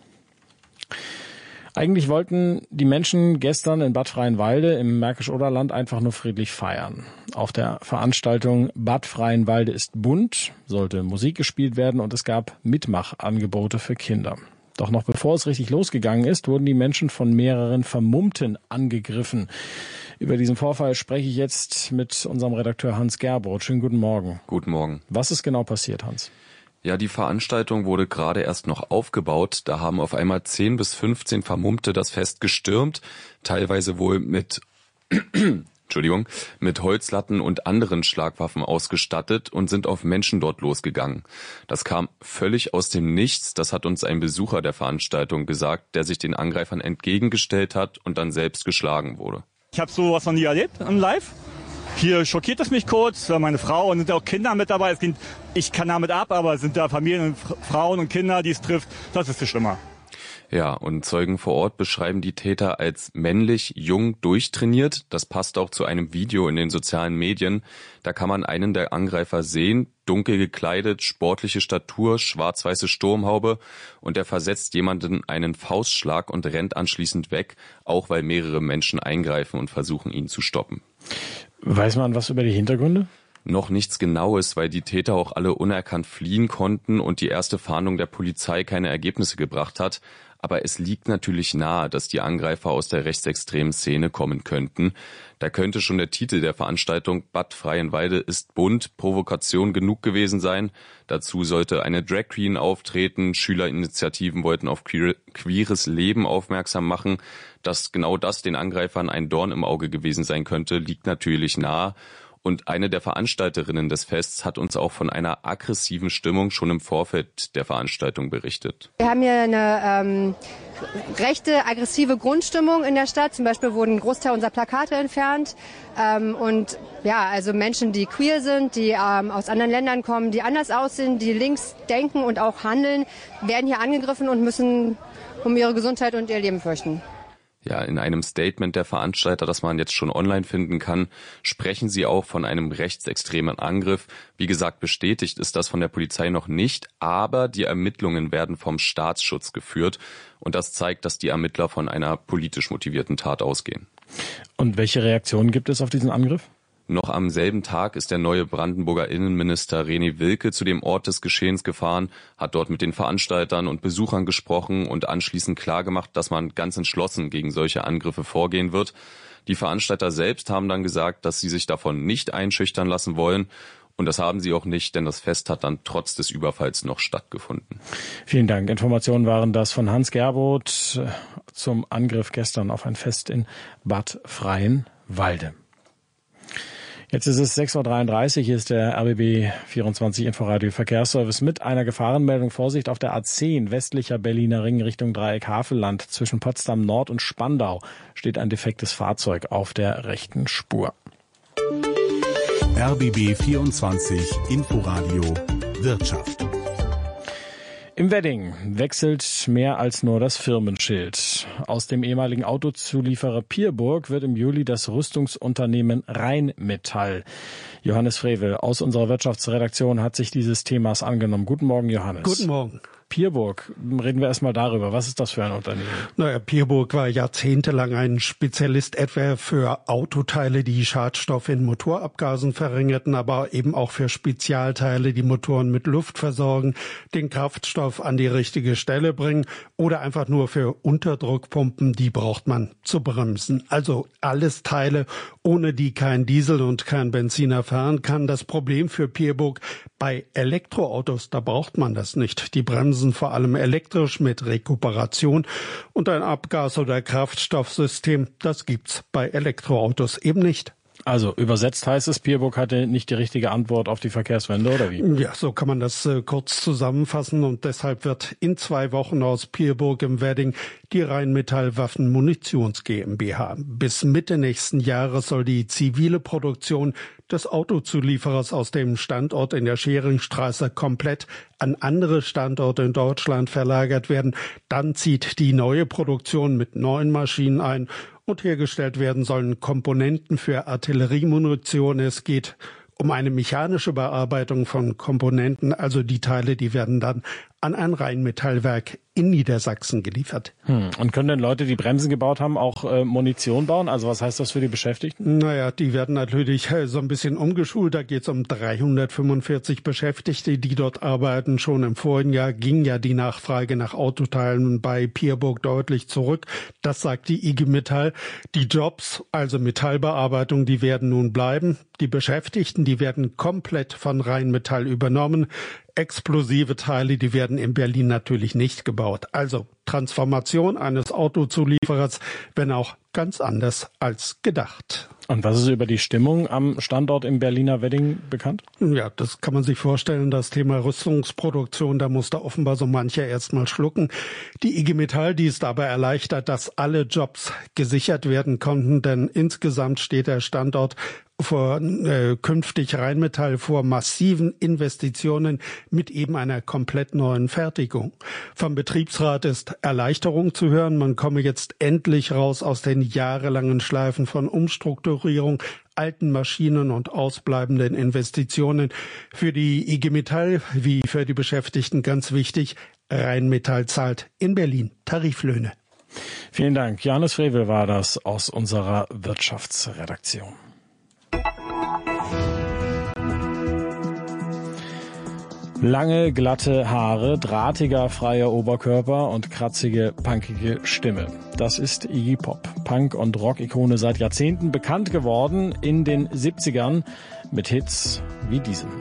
Eigentlich wollten die Menschen gestern in Bad Freienwalde im Märkisch-Oderland einfach nur friedlich feiern. Auf der Veranstaltung Bad Freienwalde ist bunt, sollte Musik gespielt werden und es gab Mitmachangebote für Kinder. Doch noch bevor es richtig losgegangen ist, wurden die Menschen von mehreren Vermummten angegriffen. Über diesen Vorfall spreche ich jetzt mit unserem Redakteur Hans Gerbrot. Schönen guten Morgen. Guten Morgen. Was ist genau passiert, Hans? Ja, die Veranstaltung wurde gerade erst noch aufgebaut. Da haben auf einmal zehn bis fünfzehn Vermummte das Fest gestürmt, teilweise wohl mit Entschuldigung, mit Holzlatten und anderen Schlagwaffen ausgestattet und sind auf Menschen dort losgegangen. Das kam völlig aus dem Nichts. Das hat uns ein Besucher der Veranstaltung gesagt, der sich den Angreifern entgegengestellt hat und dann selbst geschlagen wurde. Ich habe sowas noch nie erlebt im Live. Hier schockiert es mich kurz, meine Frau und sind auch Kinder mit dabei. Es ging, ich kann damit ab, aber es sind da Familien, Frauen und Kinder, die es trifft. Das ist viel schlimmer. Ja, und Zeugen vor Ort beschreiben die Täter als männlich, jung, durchtrainiert. Das passt auch zu einem Video in den sozialen Medien. Da kann man einen der Angreifer sehen, dunkel gekleidet, sportliche Statur, schwarz-weiße Sturmhaube. Und er versetzt jemanden einen Faustschlag und rennt anschließend weg, auch weil mehrere Menschen eingreifen und versuchen, ihn zu stoppen. Weiß man was über die Hintergründe? Noch nichts Genaues, weil die Täter auch alle unerkannt fliehen konnten und die erste Fahndung der Polizei keine Ergebnisse gebracht hat. Aber es liegt natürlich nahe, dass die Angreifer aus der rechtsextremen Szene kommen könnten. Da könnte schon der Titel der Veranstaltung Bad Freienwalde ist bunt, Provokation genug gewesen sein. Dazu sollte eine Drag Queen auftreten. Schülerinitiativen wollten auf queer, queeres Leben aufmerksam machen. Dass genau das den Angreifern ein Dorn im Auge gewesen sein könnte, liegt natürlich nahe. Und eine der Veranstalterinnen des Fests hat uns auch von einer aggressiven Stimmung schon im Vorfeld der Veranstaltung berichtet. Wir haben hier eine ähm, rechte, aggressive Grundstimmung in der Stadt. Zum Beispiel wurden ein Großteil unserer Plakate entfernt. Ähm, und ja, also Menschen, die queer sind, die ähm, aus anderen Ländern kommen, die anders aussehen, die links denken und auch handeln, werden hier angegriffen und müssen um ihre Gesundheit und ihr Leben fürchten. Ja, in einem Statement der Veranstalter, das man jetzt schon online finden kann, sprechen sie auch von einem rechtsextremen Angriff. Wie gesagt, bestätigt ist das von der Polizei noch nicht, aber die Ermittlungen werden vom Staatsschutz geführt und das zeigt, dass die Ermittler von einer politisch motivierten Tat ausgehen. Und welche Reaktionen gibt es auf diesen Angriff? Noch am selben Tag ist der neue Brandenburger Innenminister René Wilke zu dem Ort des Geschehens gefahren, hat dort mit den Veranstaltern und Besuchern gesprochen und anschließend klargemacht, dass man ganz entschlossen gegen solche Angriffe vorgehen wird. Die Veranstalter selbst haben dann gesagt, dass sie sich davon nicht einschüchtern lassen wollen. Und das haben sie auch nicht, denn das Fest hat dann trotz des Überfalls noch stattgefunden. Vielen Dank. Informationen waren das von Hans Gerbrot zum Angriff gestern auf ein Fest in Bad Freienwalde. Jetzt ist es sechs Uhr dreiunddreißig, hier ist der R B B vierundzwanzig Inforadio Verkehrsservice mit einer Gefahrenmeldung. Vorsicht auf der A zehn, westlicher Berliner Ring Richtung Dreieck Havelland. Zwischen Potsdam Nord und Spandau steht ein defektes Fahrzeug auf der rechten Spur. R B B vierundzwanzig Inforadio Wirtschaft. Im Wedding wechselt mehr als nur das Firmenschild. Aus dem ehemaligen Autozulieferer Pierburg wird im Juli das Rüstungsunternehmen Rheinmetall. Johannes Frevel aus unserer Wirtschaftsredaktion hat sich dieses Themas angenommen. Guten Morgen, Johannes. Guten Morgen. Pierburg. Reden wir erstmal darüber. Was ist das für ein Unternehmen? Naja, Pierburg war jahrzehntelang ein Spezialist etwa für Autoteile, die Schadstoffe in Motorabgasen verringerten, aber eben auch für Spezialteile, die Motoren mit Luft versorgen, den Kraftstoff an die richtige Stelle bringen oder einfach nur für Unterdruckpumpen, die braucht man zu bremsen. Also alles Teile, ohne die kein Diesel und kein Benziner fahren kann. Das Problem für Pierburg: bei Elektroautos, da braucht man das nicht. Die bremsen vor allem elektrisch mit Rekuperation und ein Abgas- oder Kraftstoffsystem, das gibt's bei Elektroautos eben nicht. Also übersetzt heißt es, Pierburg hatte nicht die richtige Antwort auf die Verkehrswende, oder wie? Ja, so kann man das äh, kurz zusammenfassen, und deshalb wird in zwei Wochen aus Pierburg im Wedding die Rheinmetall Waffen Munitions GmbH. Bis Mitte nächsten Jahres soll die zivile Produktion des Autozulieferers aus dem Standort in der Scheringstraße komplett an andere Standorte in Deutschland verlagert werden. Dann zieht die neue Produktion mit neuen Maschinen ein und hergestellt werden sollen Komponenten für Artilleriemunition. Es geht um eine mechanische Bearbeitung von Komponenten, also die Teile, die werden dann an ein Rheinmetallwerk in Niedersachsen geliefert. Hm. Und können denn Leute, die Bremsen gebaut haben, auch äh, Munition bauen? Also was heißt das für die Beschäftigten? Naja, die werden natürlich äh, so ein bisschen umgeschult. Da geht es um dreihundertfünfundvierzig Beschäftigte, die dort arbeiten. Schon im vorigen Jahr ging ja die Nachfrage nach Autoteilen bei Pierburg deutlich zurück. Das sagt die I G Metall. Die Jobs, also Metallbearbeitung, die werden nun bleiben. Die Beschäftigten, die werden komplett von Rheinmetall übernommen. Explosive Teile, die werden in Berlin natürlich nicht gebaut. Also Transformation eines Autozulieferers, wenn auch ganz anders als gedacht. Und was ist über die Stimmung am Standort im Berliner Wedding bekannt? Ja, das kann man sich vorstellen. Das Thema Rüstungsproduktion, da musste offenbar so mancher erstmal schlucken. Die I G Metall, die ist aber erleichtert, dass alle Jobs gesichert werden konnten, denn insgesamt steht der Standort vor äh, künftig Rheinmetall vor massiven Investitionen mit eben einer komplett neuen Fertigung. Vom Betriebsrat ist Erleichterung zu hören. Man komme jetzt endlich raus aus den jahrelangen Schleifen von Umstrukturierung, alten Maschinen und ausbleibenden Investitionen. Für die I G Metall wie für die Beschäftigten ganz wichtig: Rheinmetall zahlt in Berlin Tariflöhne. Vielen Dank. Johannes Frevel war das aus unserer Wirtschaftsredaktion. Lange, glatte Haare, drahtiger, freier Oberkörper und kratzige, punkige Stimme. Das ist Iggy Pop, Punk- und Rock-Ikone seit Jahrzehnten, bekannt geworden in den siebzigern mit Hits wie diesem.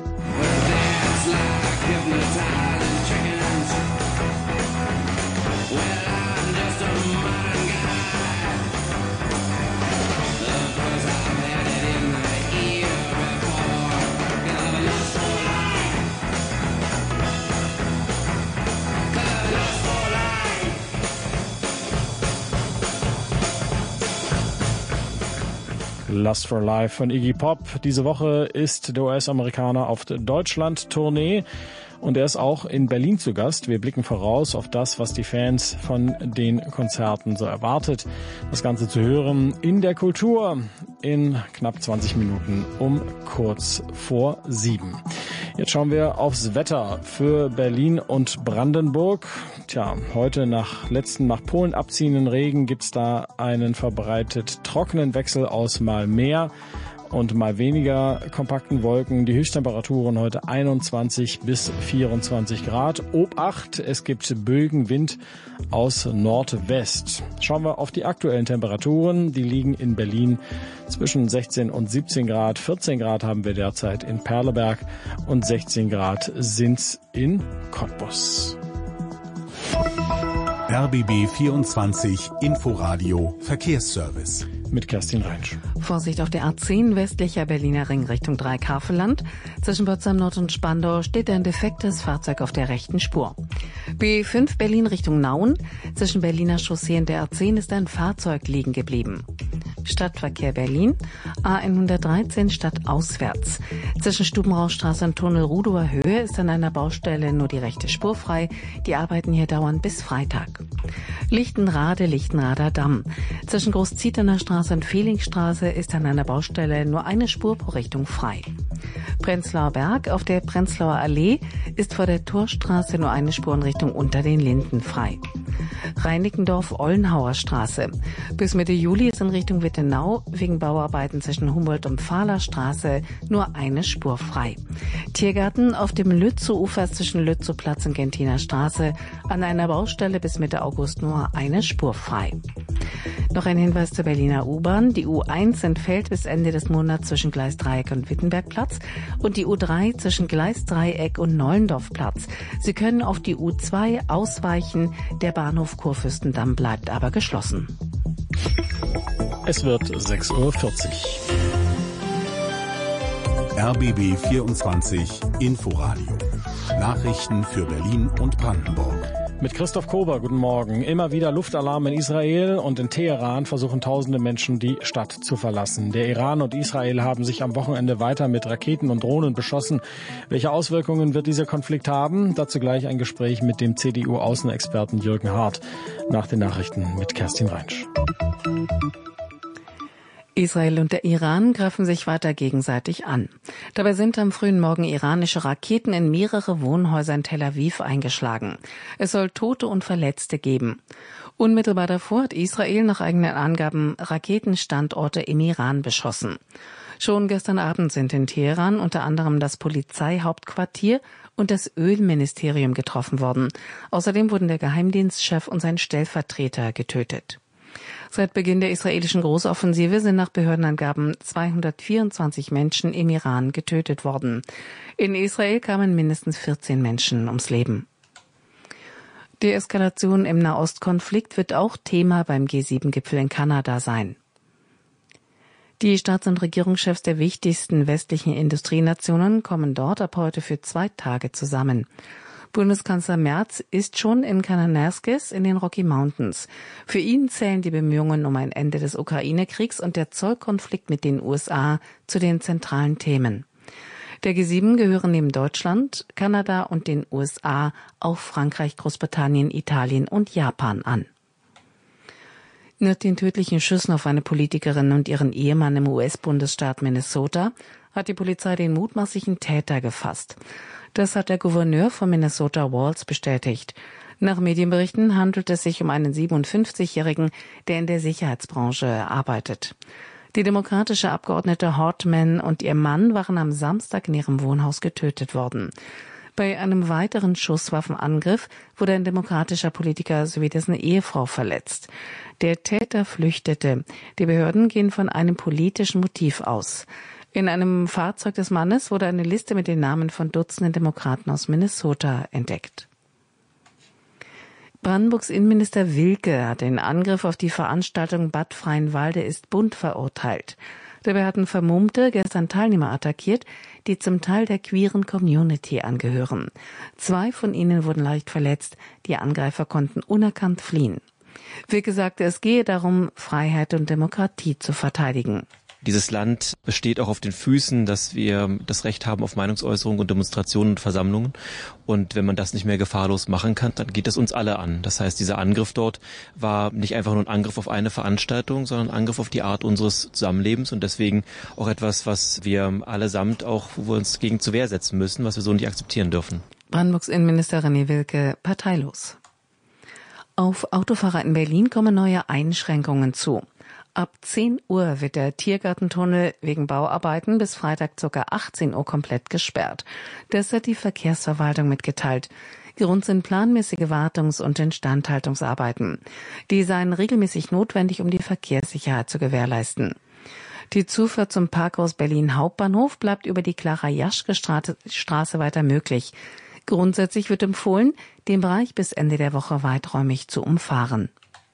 Lust for Life von Iggy Pop. Diese Woche ist der U S-Amerikaner auf Deutschland-Tournee und er ist auch in Berlin zu Gast. Wir blicken voraus auf das, was die Fans von den Konzerten so erwartet. Das Ganze zu hören in der Kultur in knapp zwanzig Minuten um kurz vor sieben. Jetzt schauen wir aufs Wetter für Berlin und Brandenburg. Tja, heute nach letzten nach Polen abziehenden Regen gibt's da einen verbreitet trockenen Wechsel aus mal mehr und mal weniger kompakten Wolken. Die Höchsttemperaturen heute einundzwanzig bis vierundzwanzig Grad. Obacht, es gibt Bögenwind aus Nordwest. Schauen wir auf die aktuellen Temperaturen. Die liegen in Berlin zwischen sechzehn und siebzehn Grad. vierzehn Grad haben wir derzeit in Perleberg und sechzehn Grad sind's in Cottbus. R B B vierundzwanzig Inforadio Verkehrsservice. Mit Kerstin Reinsch. Vorsicht auf der A zehn westlicher Berliner Ring Richtung Dreikarfeland. Zwischen Potsdam Nord und Spandau steht ein defektes Fahrzeug auf der rechten Spur. B fünf Berlin Richtung Nauen. Zwischen Berliner Chaussee und der A zehn ist ein Fahrzeug liegen geblieben. Stadtverkehr Berlin, A hundertdreizehn stadtauswärts. Zwischen Stubenrauchstraße und Tunnel Rudower Höhe ist an einer Baustelle nur die rechte Spur frei. Die Arbeiten hier dauern bis Freitag. Lichtenrade, Lichtenrader Damm. Zwischen Großzietener Straße und Fehlingstraße ist an einer Baustelle nur eine Spur pro Richtung frei. Prenzlauer Berg auf der Prenzlauer Allee ist vor der Torstraße nur eine Spur in Richtung Unter den Linden frei. Reinickendorf-Ollenhauer Straße. Bis Mitte Juli ist in Richtung Wittenau wegen Bauarbeiten zwischen Humboldt- und Fahlerstraße nur eine Spur frei. Tiergarten auf dem Lützow-Ufer zwischen Lützowplatz und Gentiner Straße. An einer Baustelle bis Mitte August nur eine Spur frei. Noch ein Hinweis zur Berliner U-Bahn. Die U eins entfällt bis Ende des Monats zwischen Gleisdreieck und Wittenbergplatz und die U drei zwischen Gleisdreieck und Nollendorfplatz. Sie können auf die U zwei ausweichen. Der Bahnhof Kurfürstendamm bleibt aber geschlossen. Es wird sechs Uhr vierzig. R B B vierundzwanzig Inforadio. Nachrichten für Berlin und Brandenburg. Mit Christoph Kober, guten Morgen. Immer wieder Luftalarm in Israel und in Teheran versuchen tausende Menschen, die Stadt zu verlassen. Der Iran und Israel haben sich am Wochenende weiter mit Raketen und Drohnen beschossen. Welche Auswirkungen wird dieser Konflikt haben? Dazu gleich ein Gespräch mit dem C D U-Außenexperten Jürgen Hart. Nach den Nachrichten mit Kerstin Reinsch. Israel und der Iran greifen sich weiter gegenseitig an. Dabei sind am frühen Morgen iranische Raketen in mehrere Wohnhäuser in Tel Aviv eingeschlagen. Es soll Tote und Verletzte geben. Unmittelbar davor hat Israel nach eigenen Angaben Raketenstandorte im Iran beschossen. Schon gestern Abend sind in Teheran unter anderem das Polizeihauptquartier und das Ölministerium getroffen worden. Außerdem wurden der Geheimdienstchef und sein Stellvertreter getötet. Seit Beginn der israelischen Großoffensive sind nach Behördenangaben zweihundertvierundzwanzig Menschen im Iran getötet worden. In Israel kamen mindestens vierzehn Menschen ums Leben. Die Eskalation im Nahostkonflikt wird auch Thema beim G sieben Gipfel in Kanada sein. Die Staats- und Regierungschefs der wichtigsten westlichen Industrienationen kommen dort ab heute für zwei Tage zusammen. Bundeskanzler Merz ist schon in Kananaskis in den Rocky Mountains. Für ihn zählen die Bemühungen um ein Ende des Ukraine-Kriegs und der Zollkonflikt mit den U S A zu den zentralen Themen. Der G sieben gehören neben Deutschland, Kanada und den U S A auch Frankreich, Großbritannien, Italien und Japan an. Nach den tödlichen Schüssen auf eine Politikerin und ihren Ehemann im U S-Bundesstaat Minnesota hat die Polizei den mutmaßlichen Täter gefasst. Das hat der Gouverneur von Minnesota Walz bestätigt. Nach Medienberichten handelt es sich um einen siebenundfünfzigjährigen, der in der Sicherheitsbranche arbeitet. Die demokratische Abgeordnete Hartman und ihr Mann waren am Samstag in ihrem Wohnhaus getötet worden. Bei einem weiteren Schusswaffenangriff wurde ein demokratischer Politiker sowie dessen Ehefrau verletzt. Der Täter flüchtete. Die Behörden gehen von einem politischen Motiv aus. In einem Fahrzeug des Mannes wurde eine Liste mit den Namen von Dutzenden Demokraten aus Minnesota entdeckt. Brandenburgs Innenminister Wilke hat den Angriff auf die Veranstaltung Bad Freienwalde ist bunt verurteilt. Dabei hatten Vermummte gestern Teilnehmer attackiert, die zum Teil der queeren Community angehören. Zwei von ihnen wurden leicht verletzt, die Angreifer konnten unerkannt fliehen. Wilke sagte, es gehe darum, Freiheit und Demokratie zu verteidigen. Dieses Land besteht auch auf den Füßen, dass wir das Recht haben auf Meinungsäußerung und Demonstrationen und Versammlungen. Und wenn man das nicht mehr gefahrlos machen kann, dann geht das uns alle an. Das heißt, dieser Angriff dort war nicht einfach nur ein Angriff auf eine Veranstaltung, sondern ein Angriff auf die Art unseres Zusammenlebens und deswegen auch etwas, was wir allesamt auch, wo wir uns gegen zur Wehr setzen müssen, was wir so nicht akzeptieren dürfen. Brandenburgs Innenminister René Wilke parteilos. Auf Autofahrer in Berlin kommen neue Einschränkungen zu. Ab zehn Uhr wird der Tiergartentunnel wegen Bauarbeiten bis Freitag ca. achtzehn Uhr komplett gesperrt. Das hat die Verkehrsverwaltung mitgeteilt. Grund sind planmäßige Wartungs- und Instandhaltungsarbeiten. Die seien regelmäßig notwendig, um die Verkehrssicherheit zu gewährleisten. Die Zufahrt zum Parkhaus Berlin Hauptbahnhof bleibt über die Clara-Jaschke-Straße weiter möglich. Grundsätzlich wird empfohlen, den Bereich bis Ende der Woche weiträumig zu umfahren.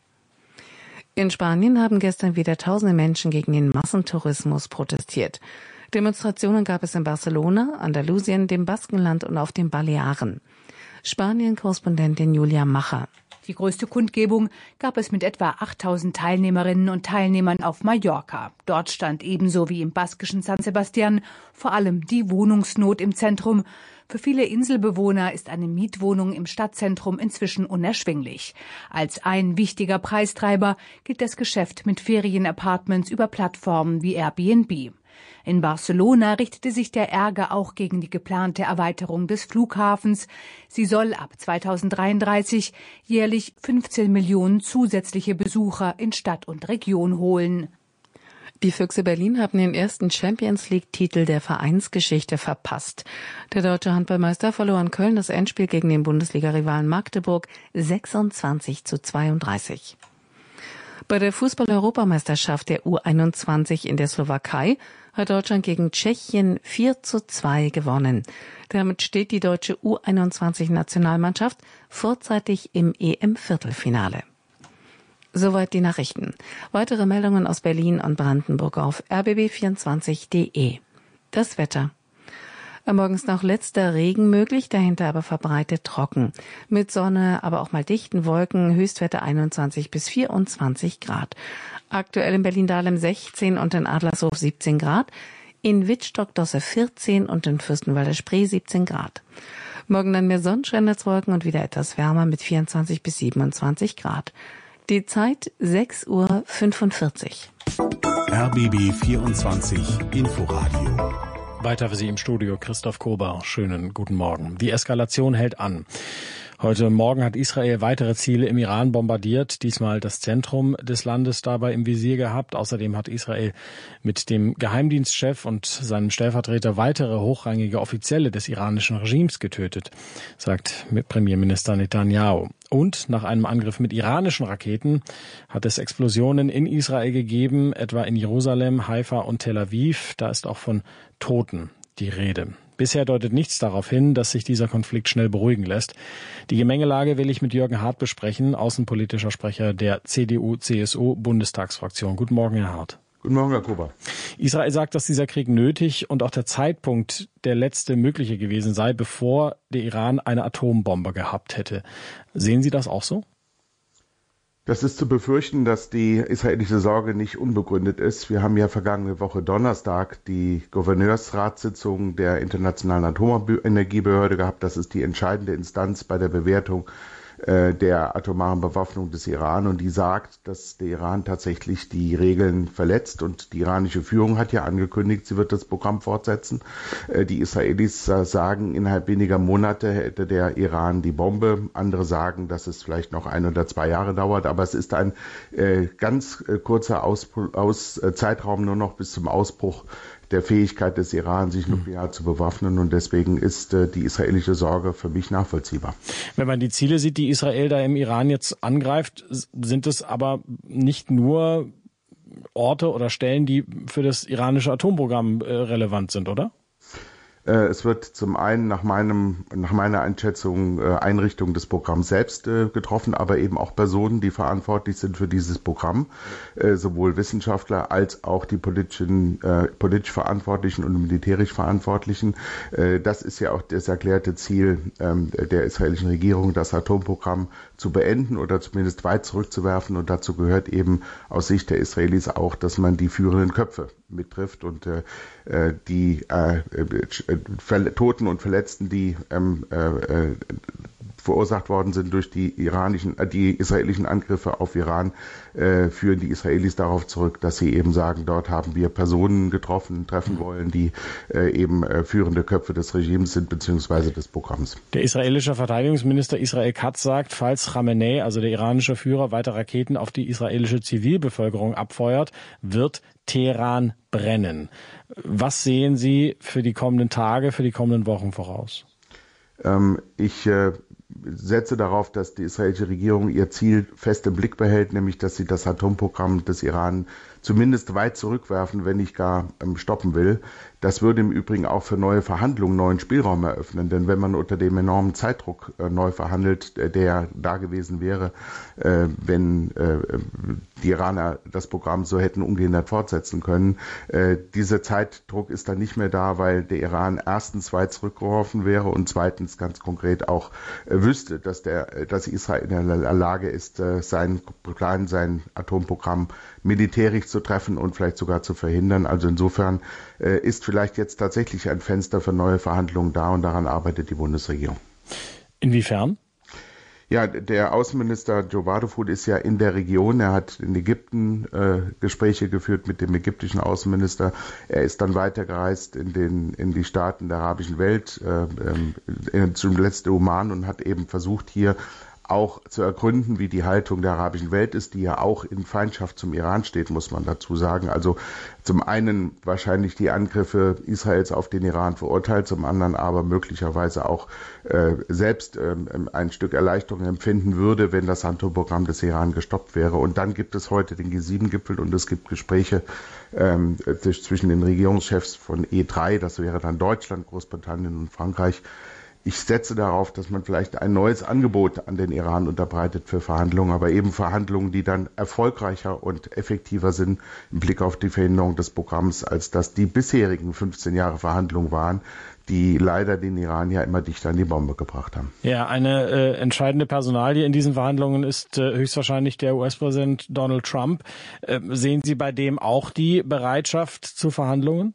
In Spanien haben gestern wieder tausende Menschen gegen den Massentourismus protestiert. Demonstrationen gab es in Barcelona, Andalusien, dem Baskenland und auf den Balearen. Spanien-Korrespondentin Julia Macher. Die größte Kundgebung gab es mit etwa achttausend Teilnehmerinnen und Teilnehmern auf Mallorca. Dort stand ebenso wie im baskischen San Sebastian vor allem die Wohnungsnot im Zentrum. Für viele Inselbewohner ist eine Mietwohnung im Stadtzentrum inzwischen unerschwinglich. Als ein wichtiger Preistreiber gilt das Geschäft mit Ferienapartments über Plattformen wie Airbnb. In Barcelona richtete sich der Ärger auch gegen die geplante Erweiterung des Flughafens. Sie soll ab zweitausenddreiunddreißig jährlich fünfzehn Millionen zusätzliche Besucher in Stadt und Region holen. Die Füchse Berlin haben den ersten Champions-League-Titel der Vereinsgeschichte verpasst. Der deutsche Handballmeister verlor in Köln das Endspiel gegen den Bundesliga-Rivalen Magdeburg sechsundzwanzig zu zweiunddreißig. Bei der Fußball-Europameisterschaft der U einundzwanzig in der Slowakei hat Deutschland gegen Tschechien vier zu zwei gewonnen. Damit steht die deutsche U einundzwanzig-Nationalmannschaft vorzeitig im E M-Viertelfinale. Soweit die Nachrichten. Weitere Meldungen aus Berlin und Brandenburg auf r b b vierundzwanzig punkt d e. Das Wetter. Am Morgens noch letzter Regen möglich, dahinter aber verbreitet trocken. Mit Sonne, aber auch mal dichten Wolken, Höchstwerte einundzwanzig bis vierundzwanzig Grad. Aktuell in Berlin-Dahlem sechzehn und in Adlershof siebzehn Grad. In Wittstock-Dosse vierzehn und in Fürstenwalder Spree siebzehn Grad. Morgen dann mehr Sonnenschein als Wolken und wieder etwas wärmer mit vierundzwanzig bis siebenundzwanzig Grad. Die Zeit sechs Uhr fünfundvierzig. R B B vierundzwanzig Inforadio. Weiter für Sie im Studio Christoph Kober. Schönen guten Morgen. Die Eskalation hält an. Heute Morgen hat Israel weitere Ziele im Iran bombardiert, diesmal das Zentrum des Landes dabei im Visier gehabt. Außerdem hat Israel mit dem Geheimdienstchef und seinem Stellvertreter weitere hochrangige Offizielle des iranischen Regimes getötet, sagt Premierminister Netanyahu. Und nach einem Angriff mit iranischen Raketen hat es Explosionen in Israel gegeben, etwa in Jerusalem, Haifa und Tel Aviv. Da ist auch von Toten die Rede. Bisher deutet nichts darauf hin, dass sich dieser Konflikt schnell beruhigen lässt. Die Gemengelage will ich mit Jürgen Hart besprechen, außenpolitischer Sprecher der C D U C S U-Bundestagsfraktion. Guten Morgen, Herr Hart. Guten Morgen, Herr Kober. Israel sagt, dass dieser Krieg nötig und auch der Zeitpunkt der letzte mögliche gewesen sei, bevor der Iran eine Atombombe gehabt hätte. Sehen Sie das auch so? Das ist zu befürchten, dass die israelische Sorge nicht unbegründet ist. Wir haben ja vergangene Woche Donnerstag die Gouverneursratssitzung der Internationalen Atomenergiebehörde gehabt. Das ist die entscheidende Instanz bei der Bewertung äh, der atomaren Bewaffnung des Iran. Und die sagt, dass der Iran tatsächlich die Regeln verletzt. Und die iranische Führung hat ja angekündigt, sie wird das Programm fortsetzen. Äh, die Israelis äh, sagen, innerhalb weniger Monate hätte der Iran die Bombe. Andere sagen, dass es vielleicht noch ein oder zwei Jahre dauert. Aber es ist ein äh, ganz äh, kurzer Aus, Aus, äh, Zeitraum nur noch bis zum Ausbruch der Fähigkeit des Iran, sich nuklear zu bewaffnen. Und deswegen ist äh, die israelische Sorge für mich nachvollziehbar. Wenn man die Ziele sieht, die Israel da im Iran jetzt angreift, sind es aber nicht nur Orte oder Stellen, die für das iranische Atomprogramm äh, relevant sind, oder? Es wird zum einen nach meinem, nach meiner Einschätzung Einrichtungen des Programms selbst getroffen, aber eben auch Personen, die verantwortlich sind für dieses Programm, sowohl Wissenschaftler als auch die politischen, politisch Verantwortlichen und militärisch Verantwortlichen. Das ist ja auch das erklärte Ziel der israelischen Regierung, das Atomprogramm zu beenden oder zumindest weit zurückzuwerfen. Und dazu gehört eben aus Sicht der Israelis auch, dass man die führenden Köpfe mittrifft und äh, die äh, Toten und Verletzten, die ähm, äh, verursacht worden sind durch die iranischen, äh, die israelischen Angriffe auf Iran, äh, führen die Israelis darauf zurück, dass sie eben sagen, dort haben wir Personen getroffen, treffen wollen, die äh, eben äh, führende Köpfe des Regimes sind beziehungsweise des Programms. Der israelische Verteidigungsminister Israel Katz sagt, falls Khamenei, also der iranische Führer, weiter Raketen auf die israelische Zivilbevölkerung abfeuert, wird Teheran brennen. Was sehen Sie für die kommenden Tage, für die kommenden Wochen voraus? Ähm, ich äh, setze darauf, dass die israelische Regierung ihr Ziel fest im Blick behält, nämlich dass sie das Atomprogramm des Iran zumindest weit zurückwerfen, wenn nicht gar ähm, stoppen will. Das würde im Übrigen auch für neue Verhandlungen neuen Spielraum eröffnen, denn wenn man unter dem enormen Zeitdruck äh, neu verhandelt, äh, der da gewesen wäre, äh, wenn äh, die Iraner das Programm so hätten ungehindert fortsetzen können, äh, dieser Zeitdruck ist dann nicht mehr da, weil der Iran erstens weit zurückgeworfen wäre und zweitens ganz konkret auch äh, wüsste, dass der, dass Israel in der Lage ist, äh, sein Plan, sein Atomprogramm militärisch zu treffen und vielleicht sogar zu verhindern. Also insofern äh, ist vielleicht jetzt tatsächlich ein Fenster für neue Verhandlungen da und daran arbeitet die Bundesregierung. Inwiefern? Ja, der Außenminister Joe Wadefoot ist ja in der Region. Er hat in Ägypten äh, Gespräche geführt mit dem ägyptischen Außenminister. Er ist dann weitergereist in den in die Staaten der arabischen Welt, äh, äh, zum letzten Oman und hat eben versucht, hier auch zu ergründen, wie die Haltung der arabischen Welt ist, die ja auch in Feindschaft zum Iran steht, muss man dazu sagen. Also zum einen wahrscheinlich die Angriffe Israels auf den Iran verurteilt, zum anderen aber möglicherweise auch äh, selbst äh, ein Stück Erleichterung empfinden würde, wenn das Atomprogramm des Iran gestoppt wäre. Und dann gibt es heute den G sieben Gipfel und es gibt Gespräche ähm, zwischen den Regierungschefs von E drei, das wäre dann Deutschland, Großbritannien und Frankreich. Ich setze darauf, dass man vielleicht ein neues Angebot an den Iran unterbreitet für Verhandlungen, aber eben Verhandlungen, die dann erfolgreicher und effektiver sind im Blick auf die Verhinderung des Programms, als dass die bisherigen fünfzehn Jahre Verhandlungen waren, die leider den Iran ja immer dichter an die Bombe gebracht haben. Ja, eine äh, entscheidende Personalie in diesen Verhandlungen ist äh, höchstwahrscheinlich der U S-Präsident Donald Trump. Äh, sehen Sie bei dem auch die Bereitschaft zu Verhandlungen?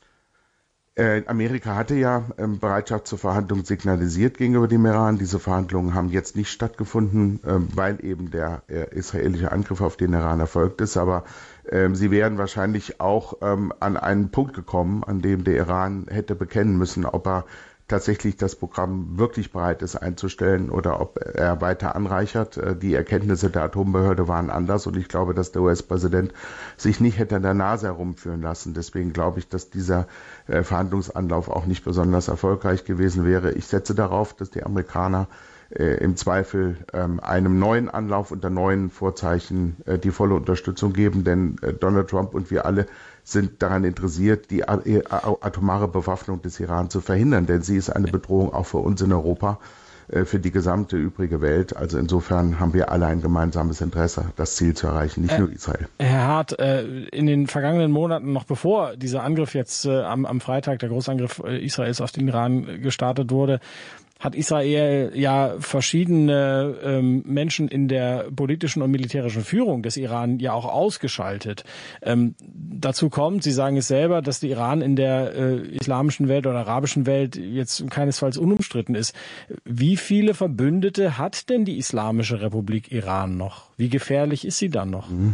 Amerika hatte ja ähm, Bereitschaft zur Verhandlung signalisiert gegenüber dem Iran. Diese Verhandlungen haben jetzt nicht stattgefunden, ähm, weil eben der äh, israelische Angriff auf den Iran erfolgt ist. Aber ähm, sie wären wahrscheinlich auch ähm, an einen Punkt gekommen, an dem der Iran hätte bekennen müssen, ob er tatsächlich das Programm wirklich bereit ist einzustellen oder ob er weiter anreichert. Die Erkenntnisse der Atombehörde waren anders und ich glaube, dass der U S-Präsident sich nicht hätte an der Nase herumführen lassen. Deswegen glaube ich, dass dieser Verhandlungsanlauf auch nicht besonders erfolgreich gewesen wäre. Ich setze darauf, dass die Amerikaner im Zweifel einem neuen Anlauf unter neuen Vorzeichen die volle Unterstützung geben, denn Donald Trump und wir alle sind daran interessiert, die atomare Bewaffnung des Iran zu verhindern, denn sie ist eine Bedrohung auch für uns in Europa, für die gesamte übrige Welt. Also insofern haben wir alle ein gemeinsames Interesse, das Ziel zu erreichen, nicht äh, nur Israel. Herr Hart, in den vergangenen Monaten, noch bevor dieser Angriff jetzt am, am Freitag, der Großangriff Israels auf den Iran gestartet wurde, hat Israel ja verschiedene ähm, Menschen in der politischen und militärischen Führung des Iran ja auch ausgeschaltet. Ähm, dazu kommt, Sie sagen es selber, dass der Iran in der äh, islamischen Welt oder arabischen Welt jetzt keinesfalls unumstritten ist. Wie viele Verbündete hat denn die Islamische Republik Iran noch? Wie gefährlich ist sie dann noch? Mhm.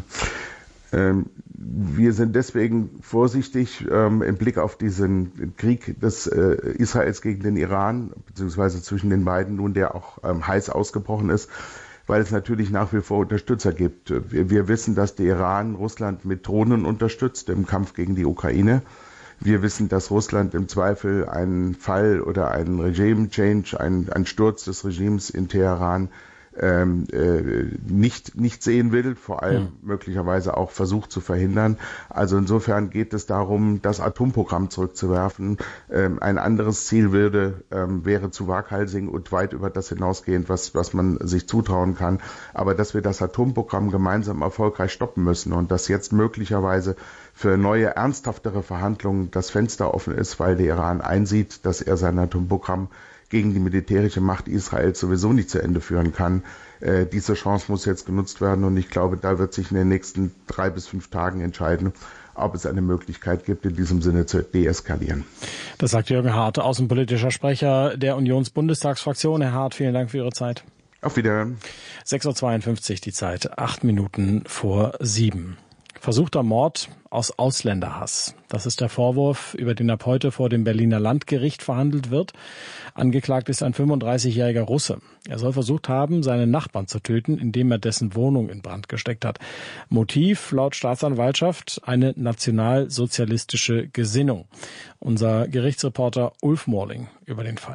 Ähm, wir sind deswegen vorsichtig ähm, im Blick auf diesen Krieg des äh, Israels gegen den Iran, beziehungsweise zwischen den beiden nun, der auch ähm, heiß ausgebrochen ist, weil es natürlich nach wie vor Unterstützer gibt. Wir, wir wissen, dass der Iran Russland mit Drohnen unterstützt im Kampf gegen die Ukraine. Wir wissen, dass Russland im Zweifel einen Fall oder einen Regime-Change, einen, einen Sturz des Regimes in Teheran Ähm, äh, nicht nicht sehen will, vor allem hm. möglicherweise auch versucht zu verhindern. Also insofern geht es darum, das Atomprogramm zurückzuwerfen. Ähm, ein anderes Ziel würde, ähm, wäre zu waghalsig und weit über das hinausgehend, was was man sich zutrauen kann. Aber dass wir das Atomprogramm gemeinsam erfolgreich stoppen müssen und dass jetzt möglicherweise für neue, ernsthaftere Verhandlungen das Fenster offen ist, weil der Iran einsieht, dass er sein Atomprogramm gegen die militärische Macht Israels sowieso nicht zu Ende führen kann. Äh, diese Chance muss jetzt genutzt werden und ich glaube, da wird sich in den nächsten drei bis fünf Tagen entscheiden, ob es eine Möglichkeit gibt, in diesem Sinne zu deeskalieren. Das sagt Jürgen Hart, außenpolitischer Sprecher der Unionsbundestagsfraktion. Herr Hart, vielen Dank für Ihre Zeit. Auf Wiedersehen. sechs Uhr zweiundfünfzig die Zeit, acht Minuten vor sieben. Versuchter Mord aus Ausländerhass. Das ist der Vorwurf, über den ab heute vor dem Berliner Landgericht verhandelt wird. Angeklagt ist ein fünfunddreißigjähriger Russe. Er soll versucht haben, seinen Nachbarn zu töten, indem er dessen Wohnung in Brand gesteckt hat. Motiv laut Staatsanwaltschaft eine nationalsozialistische Gesinnung. Unser Gerichtsreporter Ulf Morling über den Fall.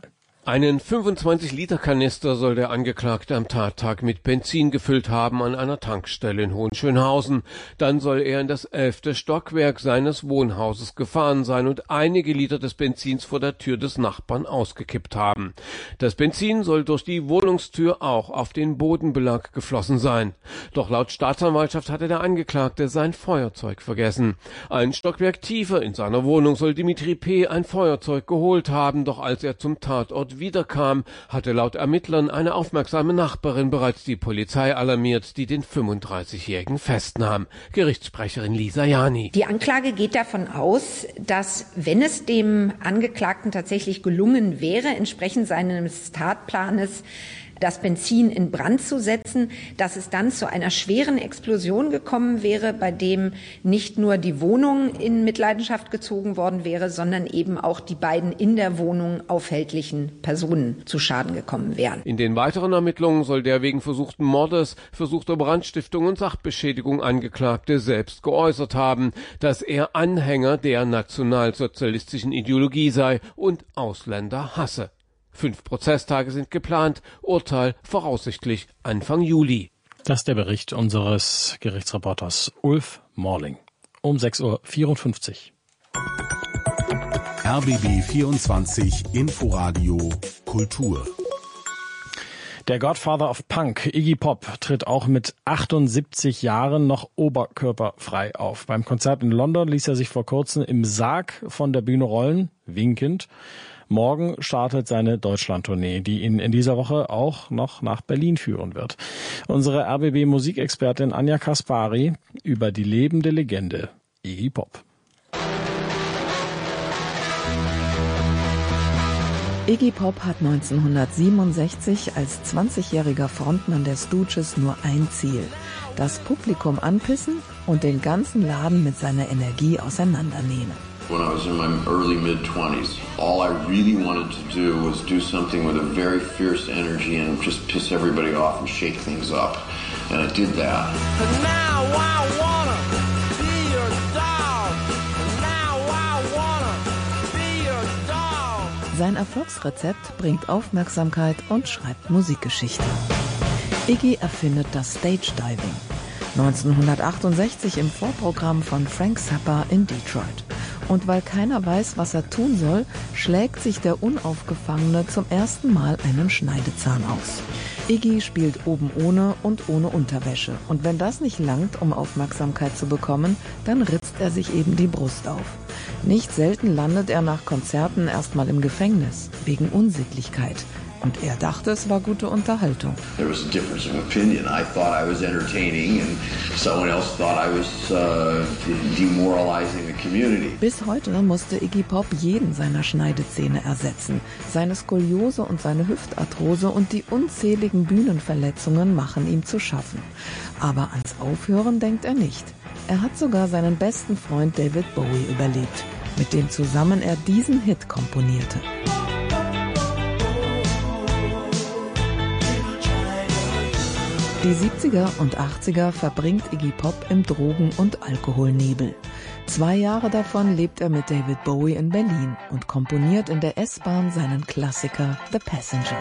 Einen fünfundzwanzig Liter Kanister soll der Angeklagte am Tattag mit Benzin gefüllt haben an einer Tankstelle in Hohenschönhausen. Dann soll er in das elfte Stockwerk seines Wohnhauses gefahren sein und einige Liter des Benzins vor der Tür des Nachbarn ausgekippt haben. Das Benzin soll durch die Wohnungstür auch auf den Bodenbelag geflossen sein. Doch laut Staatsanwaltschaft hatte der Angeklagte sein Feuerzeug vergessen. Ein Stockwerk tiefer in seiner Wohnung soll Dimitri P. ein Feuerzeug geholt haben, doch als er zum Tatort wiederkam, hatte laut Ermittlern eine aufmerksame Nachbarin bereits die Polizei alarmiert, die den fünfunddreißigjährigen festnahm. Gerichtssprecherin Lisa Jani. Die Anklage geht davon aus, dass, wenn es dem Angeklagten tatsächlich gelungen wäre, entsprechend seines Tatplanes das Benzin in Brand zu setzen, dass es dann zu einer schweren Explosion gekommen wäre, bei dem nicht nur die Wohnung in Mitleidenschaft gezogen worden wäre, sondern eben auch die beiden in der Wohnung aufhältlichen Personen zu Schaden gekommen wären. In den weiteren Ermittlungen soll der wegen versuchten Mordes, versuchter Brandstiftung und Sachbeschädigung Angeklagte selbst geäußert haben, dass er Anhänger der nationalsozialistischen Ideologie sei und Ausländer hasse. Fünf Prozesstage sind geplant, Urteil voraussichtlich Anfang Juli. Das ist der Bericht unseres Gerichtsreporters Ulf Morling. Um sechs Uhr vierundfünfzig. R B B vierundzwanzig Inforadio Kultur. Der Godfather of Punk, Iggy Pop, tritt auch mit achtundsiebzig Jahren noch oberkörperfrei auf. Beim Konzert in London ließ er sich vor kurzem im Sarg von der Bühne rollen, winkend. Morgen startet seine Deutschlandtournee, die ihn in dieser Woche auch noch nach Berlin führen wird. Unsere R B B-Musikexpertin Anja Kaspari über die lebende Legende Iggy Pop. Iggy Pop hat neunzehnhundertsiebenundsechzig als zwanzigjähriger Frontmann der Stooges nur ein Ziel: das Publikum anpissen und den ganzen Laden mit seiner Energie auseinandernehmen. When I was in my early mid-twenties, all I really wanted to do was do something with a very fierce energy and just piss everybody off and shake things up. And I did that. And now I wanna be your dog. And now I wanna be your dog. Sein Erfolgsrezept bringt Aufmerksamkeit und schreibt Musikgeschichte. Iggy erfindet das Stage Diving. neunzehnhundertachtundsechzig im Vorprogramm von Frank Zappa in Detroit. Und weil keiner weiß, was er tun soll, schlägt sich der Unaufgefangene zum ersten Mal einen Schneidezahn aus. Iggy spielt oben ohne und ohne Unterwäsche. Und wenn das nicht langt, um Aufmerksamkeit zu bekommen, dann ritzt er sich eben die Brust auf. Nicht selten landet er nach Konzerten erstmal im Gefängnis, wegen Unsittlichkeit. Und er dachte, es war gute Unterhaltung. There was a difference of opinion. I thought I was entertaining and someone else thought I was uh, demoralizing the community. Bis heute musste Iggy Pop jeden seiner Schneidezähne ersetzen. Seine Skoliose und seine Hüftarthrose und die unzähligen Bühnenverletzungen machen ihm zu schaffen. Aber ans Aufhören denkt er nicht. Er hat sogar seinen besten Freund David Bowie überlebt, mit dem zusammen er diesen Hit komponierte. Die siebziger und achtziger verbringt Iggy Pop im Drogen- und Alkoholnebel. Zwei Jahre davon lebt er mit David Bowie in Berlin und komponiert in der S-Bahn seinen Klassiker The Passenger.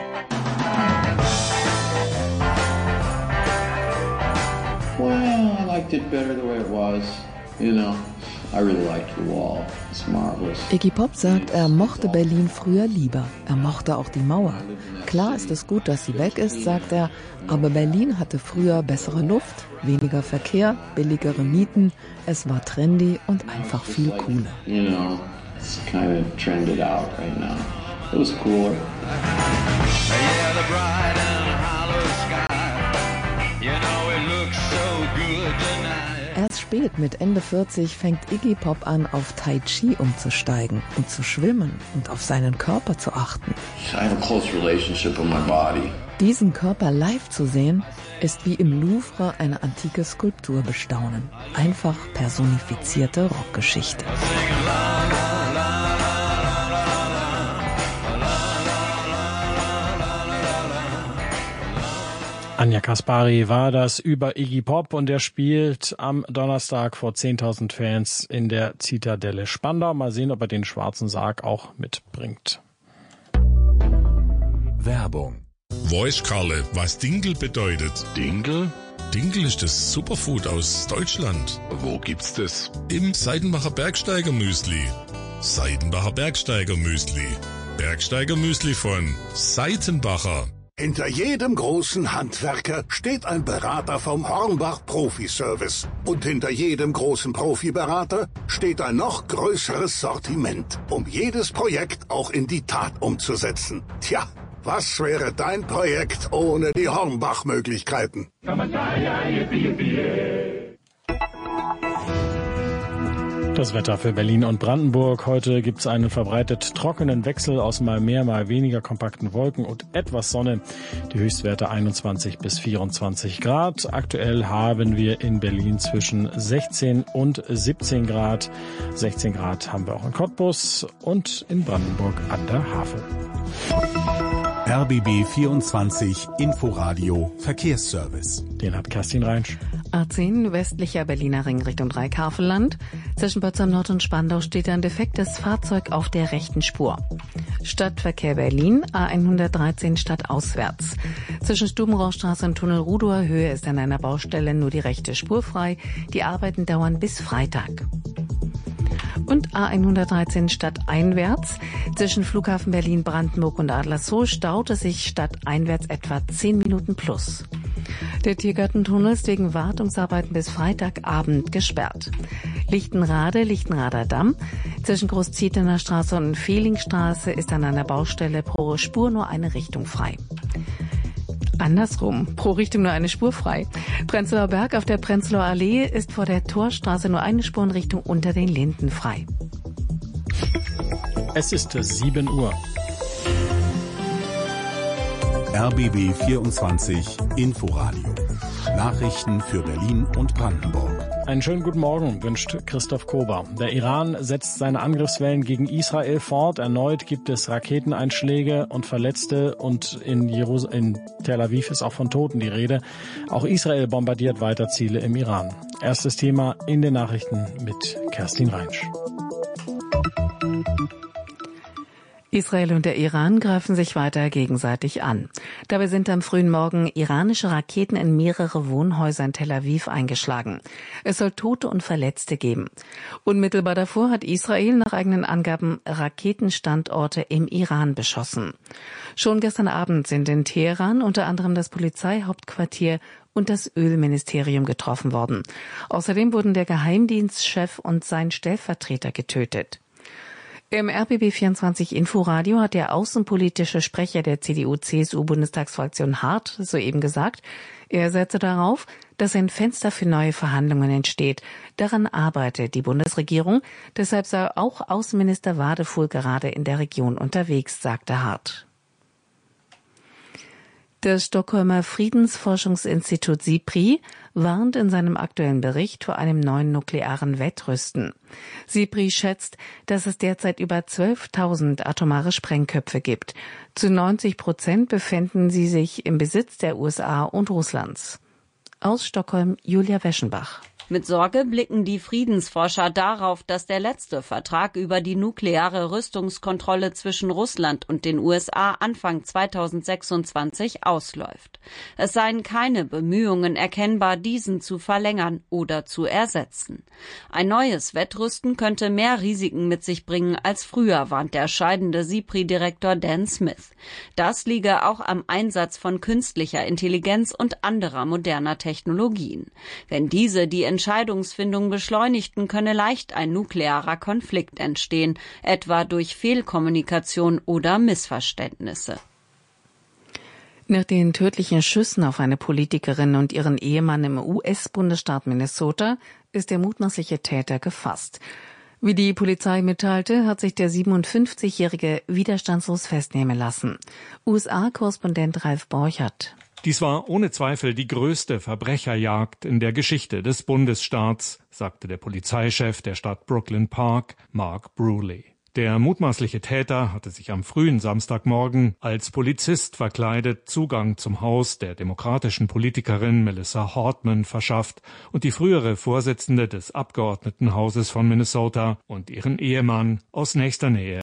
Well, I liked it better the way it was, you know. I really liked the wall. It's marvelous. Iggy Pop sagt, er mochte Berlin früher lieber. Er mochte auch die Mauer. Klar ist es gut, dass sie weg ist, sagt er, aber Berlin hatte früher bessere Luft, weniger Verkehr, billigere Mieten. Es war trendy und einfach viel cooler. You know, it's kind of trended out right now. It was cooler. Yeah, the bright and hollow sky. You know it looks so good tonight. Erst spät mit Ende vierzig fängt Iggy Pop an, auf Tai Chi umzusteigen und zu schwimmen und auf seinen Körper zu achten. I have a close relationship with my body. Diesen Körper live zu sehen, ist wie im Louvre eine antike Skulptur bestaunen. Einfach personifizierte Rockgeschichte. Anja Kaspari war das über Iggy Pop und er spielt am Donnerstag vor zehntausend Fans in der Zitadelle Spandau. Mal sehen, ob er den schwarzen Sarg auch mitbringt. Werbung. Weiß, Karle, was Dinkel bedeutet? Dinkel? Dinkel ist das Superfood aus Deutschland. Wo gibt's das? Im Seidenbacher Bergsteiger Müsli. Seidenbacher Bergsteiger Müsli. Bergsteiger Müsli von Seitenbacher. Hinter jedem großen Handwerker steht ein Berater vom Hornbach Profi-Service. Und hinter jedem großen Profiberater steht ein noch größeres Sortiment, um jedes Projekt auch in die Tat umzusetzen. Tja, was wäre dein Projekt ohne die Hornbach-Möglichkeiten? Das Wetter für Berlin und Brandenburg. Heute gibt es einen verbreitet trockenen Wechsel aus mal mehr, mal weniger kompakten Wolken und etwas Sonne. Die Höchstwerte einundzwanzig bis vierundzwanzig Grad. Aktuell haben wir in Berlin zwischen sechzehn und siebzehn Grad. sechzehn Grad haben wir auch in Cottbus und in Brandenburg an der Havel. R B B vierundzwanzig Inforadio Verkehrsservice. Den hat Kerstin Reinsch. A zehn westlicher Berliner Ring Richtung Dreihavelland. Zwischen Potsdam Nord und Spandau steht ein defektes Fahrzeug auf der rechten Spur. Stadtverkehr Berlin, A hundertdreizehn stadtauswärts. Zwischen Stubenrauchstraße und Tunnel Rudower Höhe ist an einer Baustelle nur die rechte Spur frei. Die Arbeiten dauern bis Freitag. Und A hundertdreizehn stadteinwärts. Zwischen Flughafen Berlin-Brandenburg und Adlershof staut es sich stadteinwärts etwa zehn Minuten plus. Der Tiergartentunnel ist wegen Wartungsarbeiten bis Freitagabend gesperrt. Lichtenrade, Lichtenrader Damm. Zwischen Großzietener Straße und Fehlingstraße ist an einer Baustelle pro Spur nur eine Richtung frei. Andersrum, pro Richtung nur eine Spur frei. Prenzlauer Berg auf der Prenzlauer Allee ist vor der Torstraße nur eine Spur in Richtung unter den Linden frei. Es ist sieben Uhr. R B B vierundzwanzig Inforadio. Nachrichten für Berlin und Brandenburg. Einen schönen guten Morgen wünscht Christoph Kober. Der Iran setzt seine Angriffswellen gegen Israel fort. Erneut gibt es Raketeneinschläge und Verletzte und in, Jerus- in Tel Aviv ist auch von Toten die Rede. Auch Israel bombardiert weiter Ziele im Iran. Erstes Thema in den Nachrichten mit Kerstin Reinsch. Israel und der Iran greifen sich weiter gegenseitig an. Dabei sind am frühen Morgen iranische Raketen in mehrere Wohnhäuser in Tel Aviv eingeschlagen. Es soll Tote und Verletzte geben. Unmittelbar davor hat Israel nach eigenen Angaben Raketenstandorte im Iran beschossen. Schon gestern Abend sind in Teheran unter anderem das Polizeihauptquartier und das Ölministerium getroffen worden. Außerdem wurden der Geheimdienstchef und sein Stellvertreter getötet. Im R B B vierundzwanzig Inforadio hat der außenpolitische Sprecher der C D U-C S U-Bundestagsfraktion Hart soeben gesagt, er setze darauf, dass ein Fenster für neue Verhandlungen entsteht. Daran arbeitet die Bundesregierung. Deshalb sei auch Außenminister Wadefuhl gerade in der Region unterwegs, sagte Hart. Das Stockholmer Friedensforschungsinstitut SIPRI warnt in seinem aktuellen Bericht vor einem neuen nuklearen Wettrüsten. SIPRI schätzt, dass es derzeit über zwölftausend atomare Sprengköpfe gibt. Zu neunzig Prozent befinden sie sich im Besitz der U S A und Russlands. Aus Stockholm Julia Weschenbach. Mit Sorge blicken die Friedensforscher darauf, dass der letzte Vertrag über die nukleare Rüstungskontrolle zwischen Russland und den U S A Anfang zweitausendsechsundzwanzig ausläuft. Es seien keine Bemühungen erkennbar, diesen zu verlängern oder zu ersetzen. Ein neues Wettrüsten könnte mehr Risiken mit sich bringen als früher, warnt der scheidende SIPRI-Direktor Dan Smith. Das liege auch am Einsatz von künstlicher Intelligenz und anderer moderner Technologien. Wenn diese die Entscheidungsfindung beschleunigten, könne leicht ein nuklearer Konflikt entstehen, etwa durch Fehlkommunikation oder Missverständnisse. Nach den tödlichen Schüssen auf eine Politikerin und ihren Ehemann im U S-Bundesstaat Minnesota ist der mutmaßliche Täter gefasst. Wie die Polizei mitteilte, hat sich der siebenundfünfzigjährige widerstandslos festnehmen lassen. U S A-Korrespondent Ralf Borchert. Dies war ohne Zweifel die größte Verbrecherjagd in der Geschichte des Bundesstaats, sagte der Polizeichef der Stadt Brooklyn Park, Mark Bruley. Der mutmaßliche Täter hatte sich am frühen Samstagmorgen als Polizist verkleidet Zugang zum Haus der demokratischen Politikerin Melissa Hortman verschafft und die frühere Vorsitzende des Abgeordnetenhauses von Minnesota und ihren Ehemann aus nächster Nähe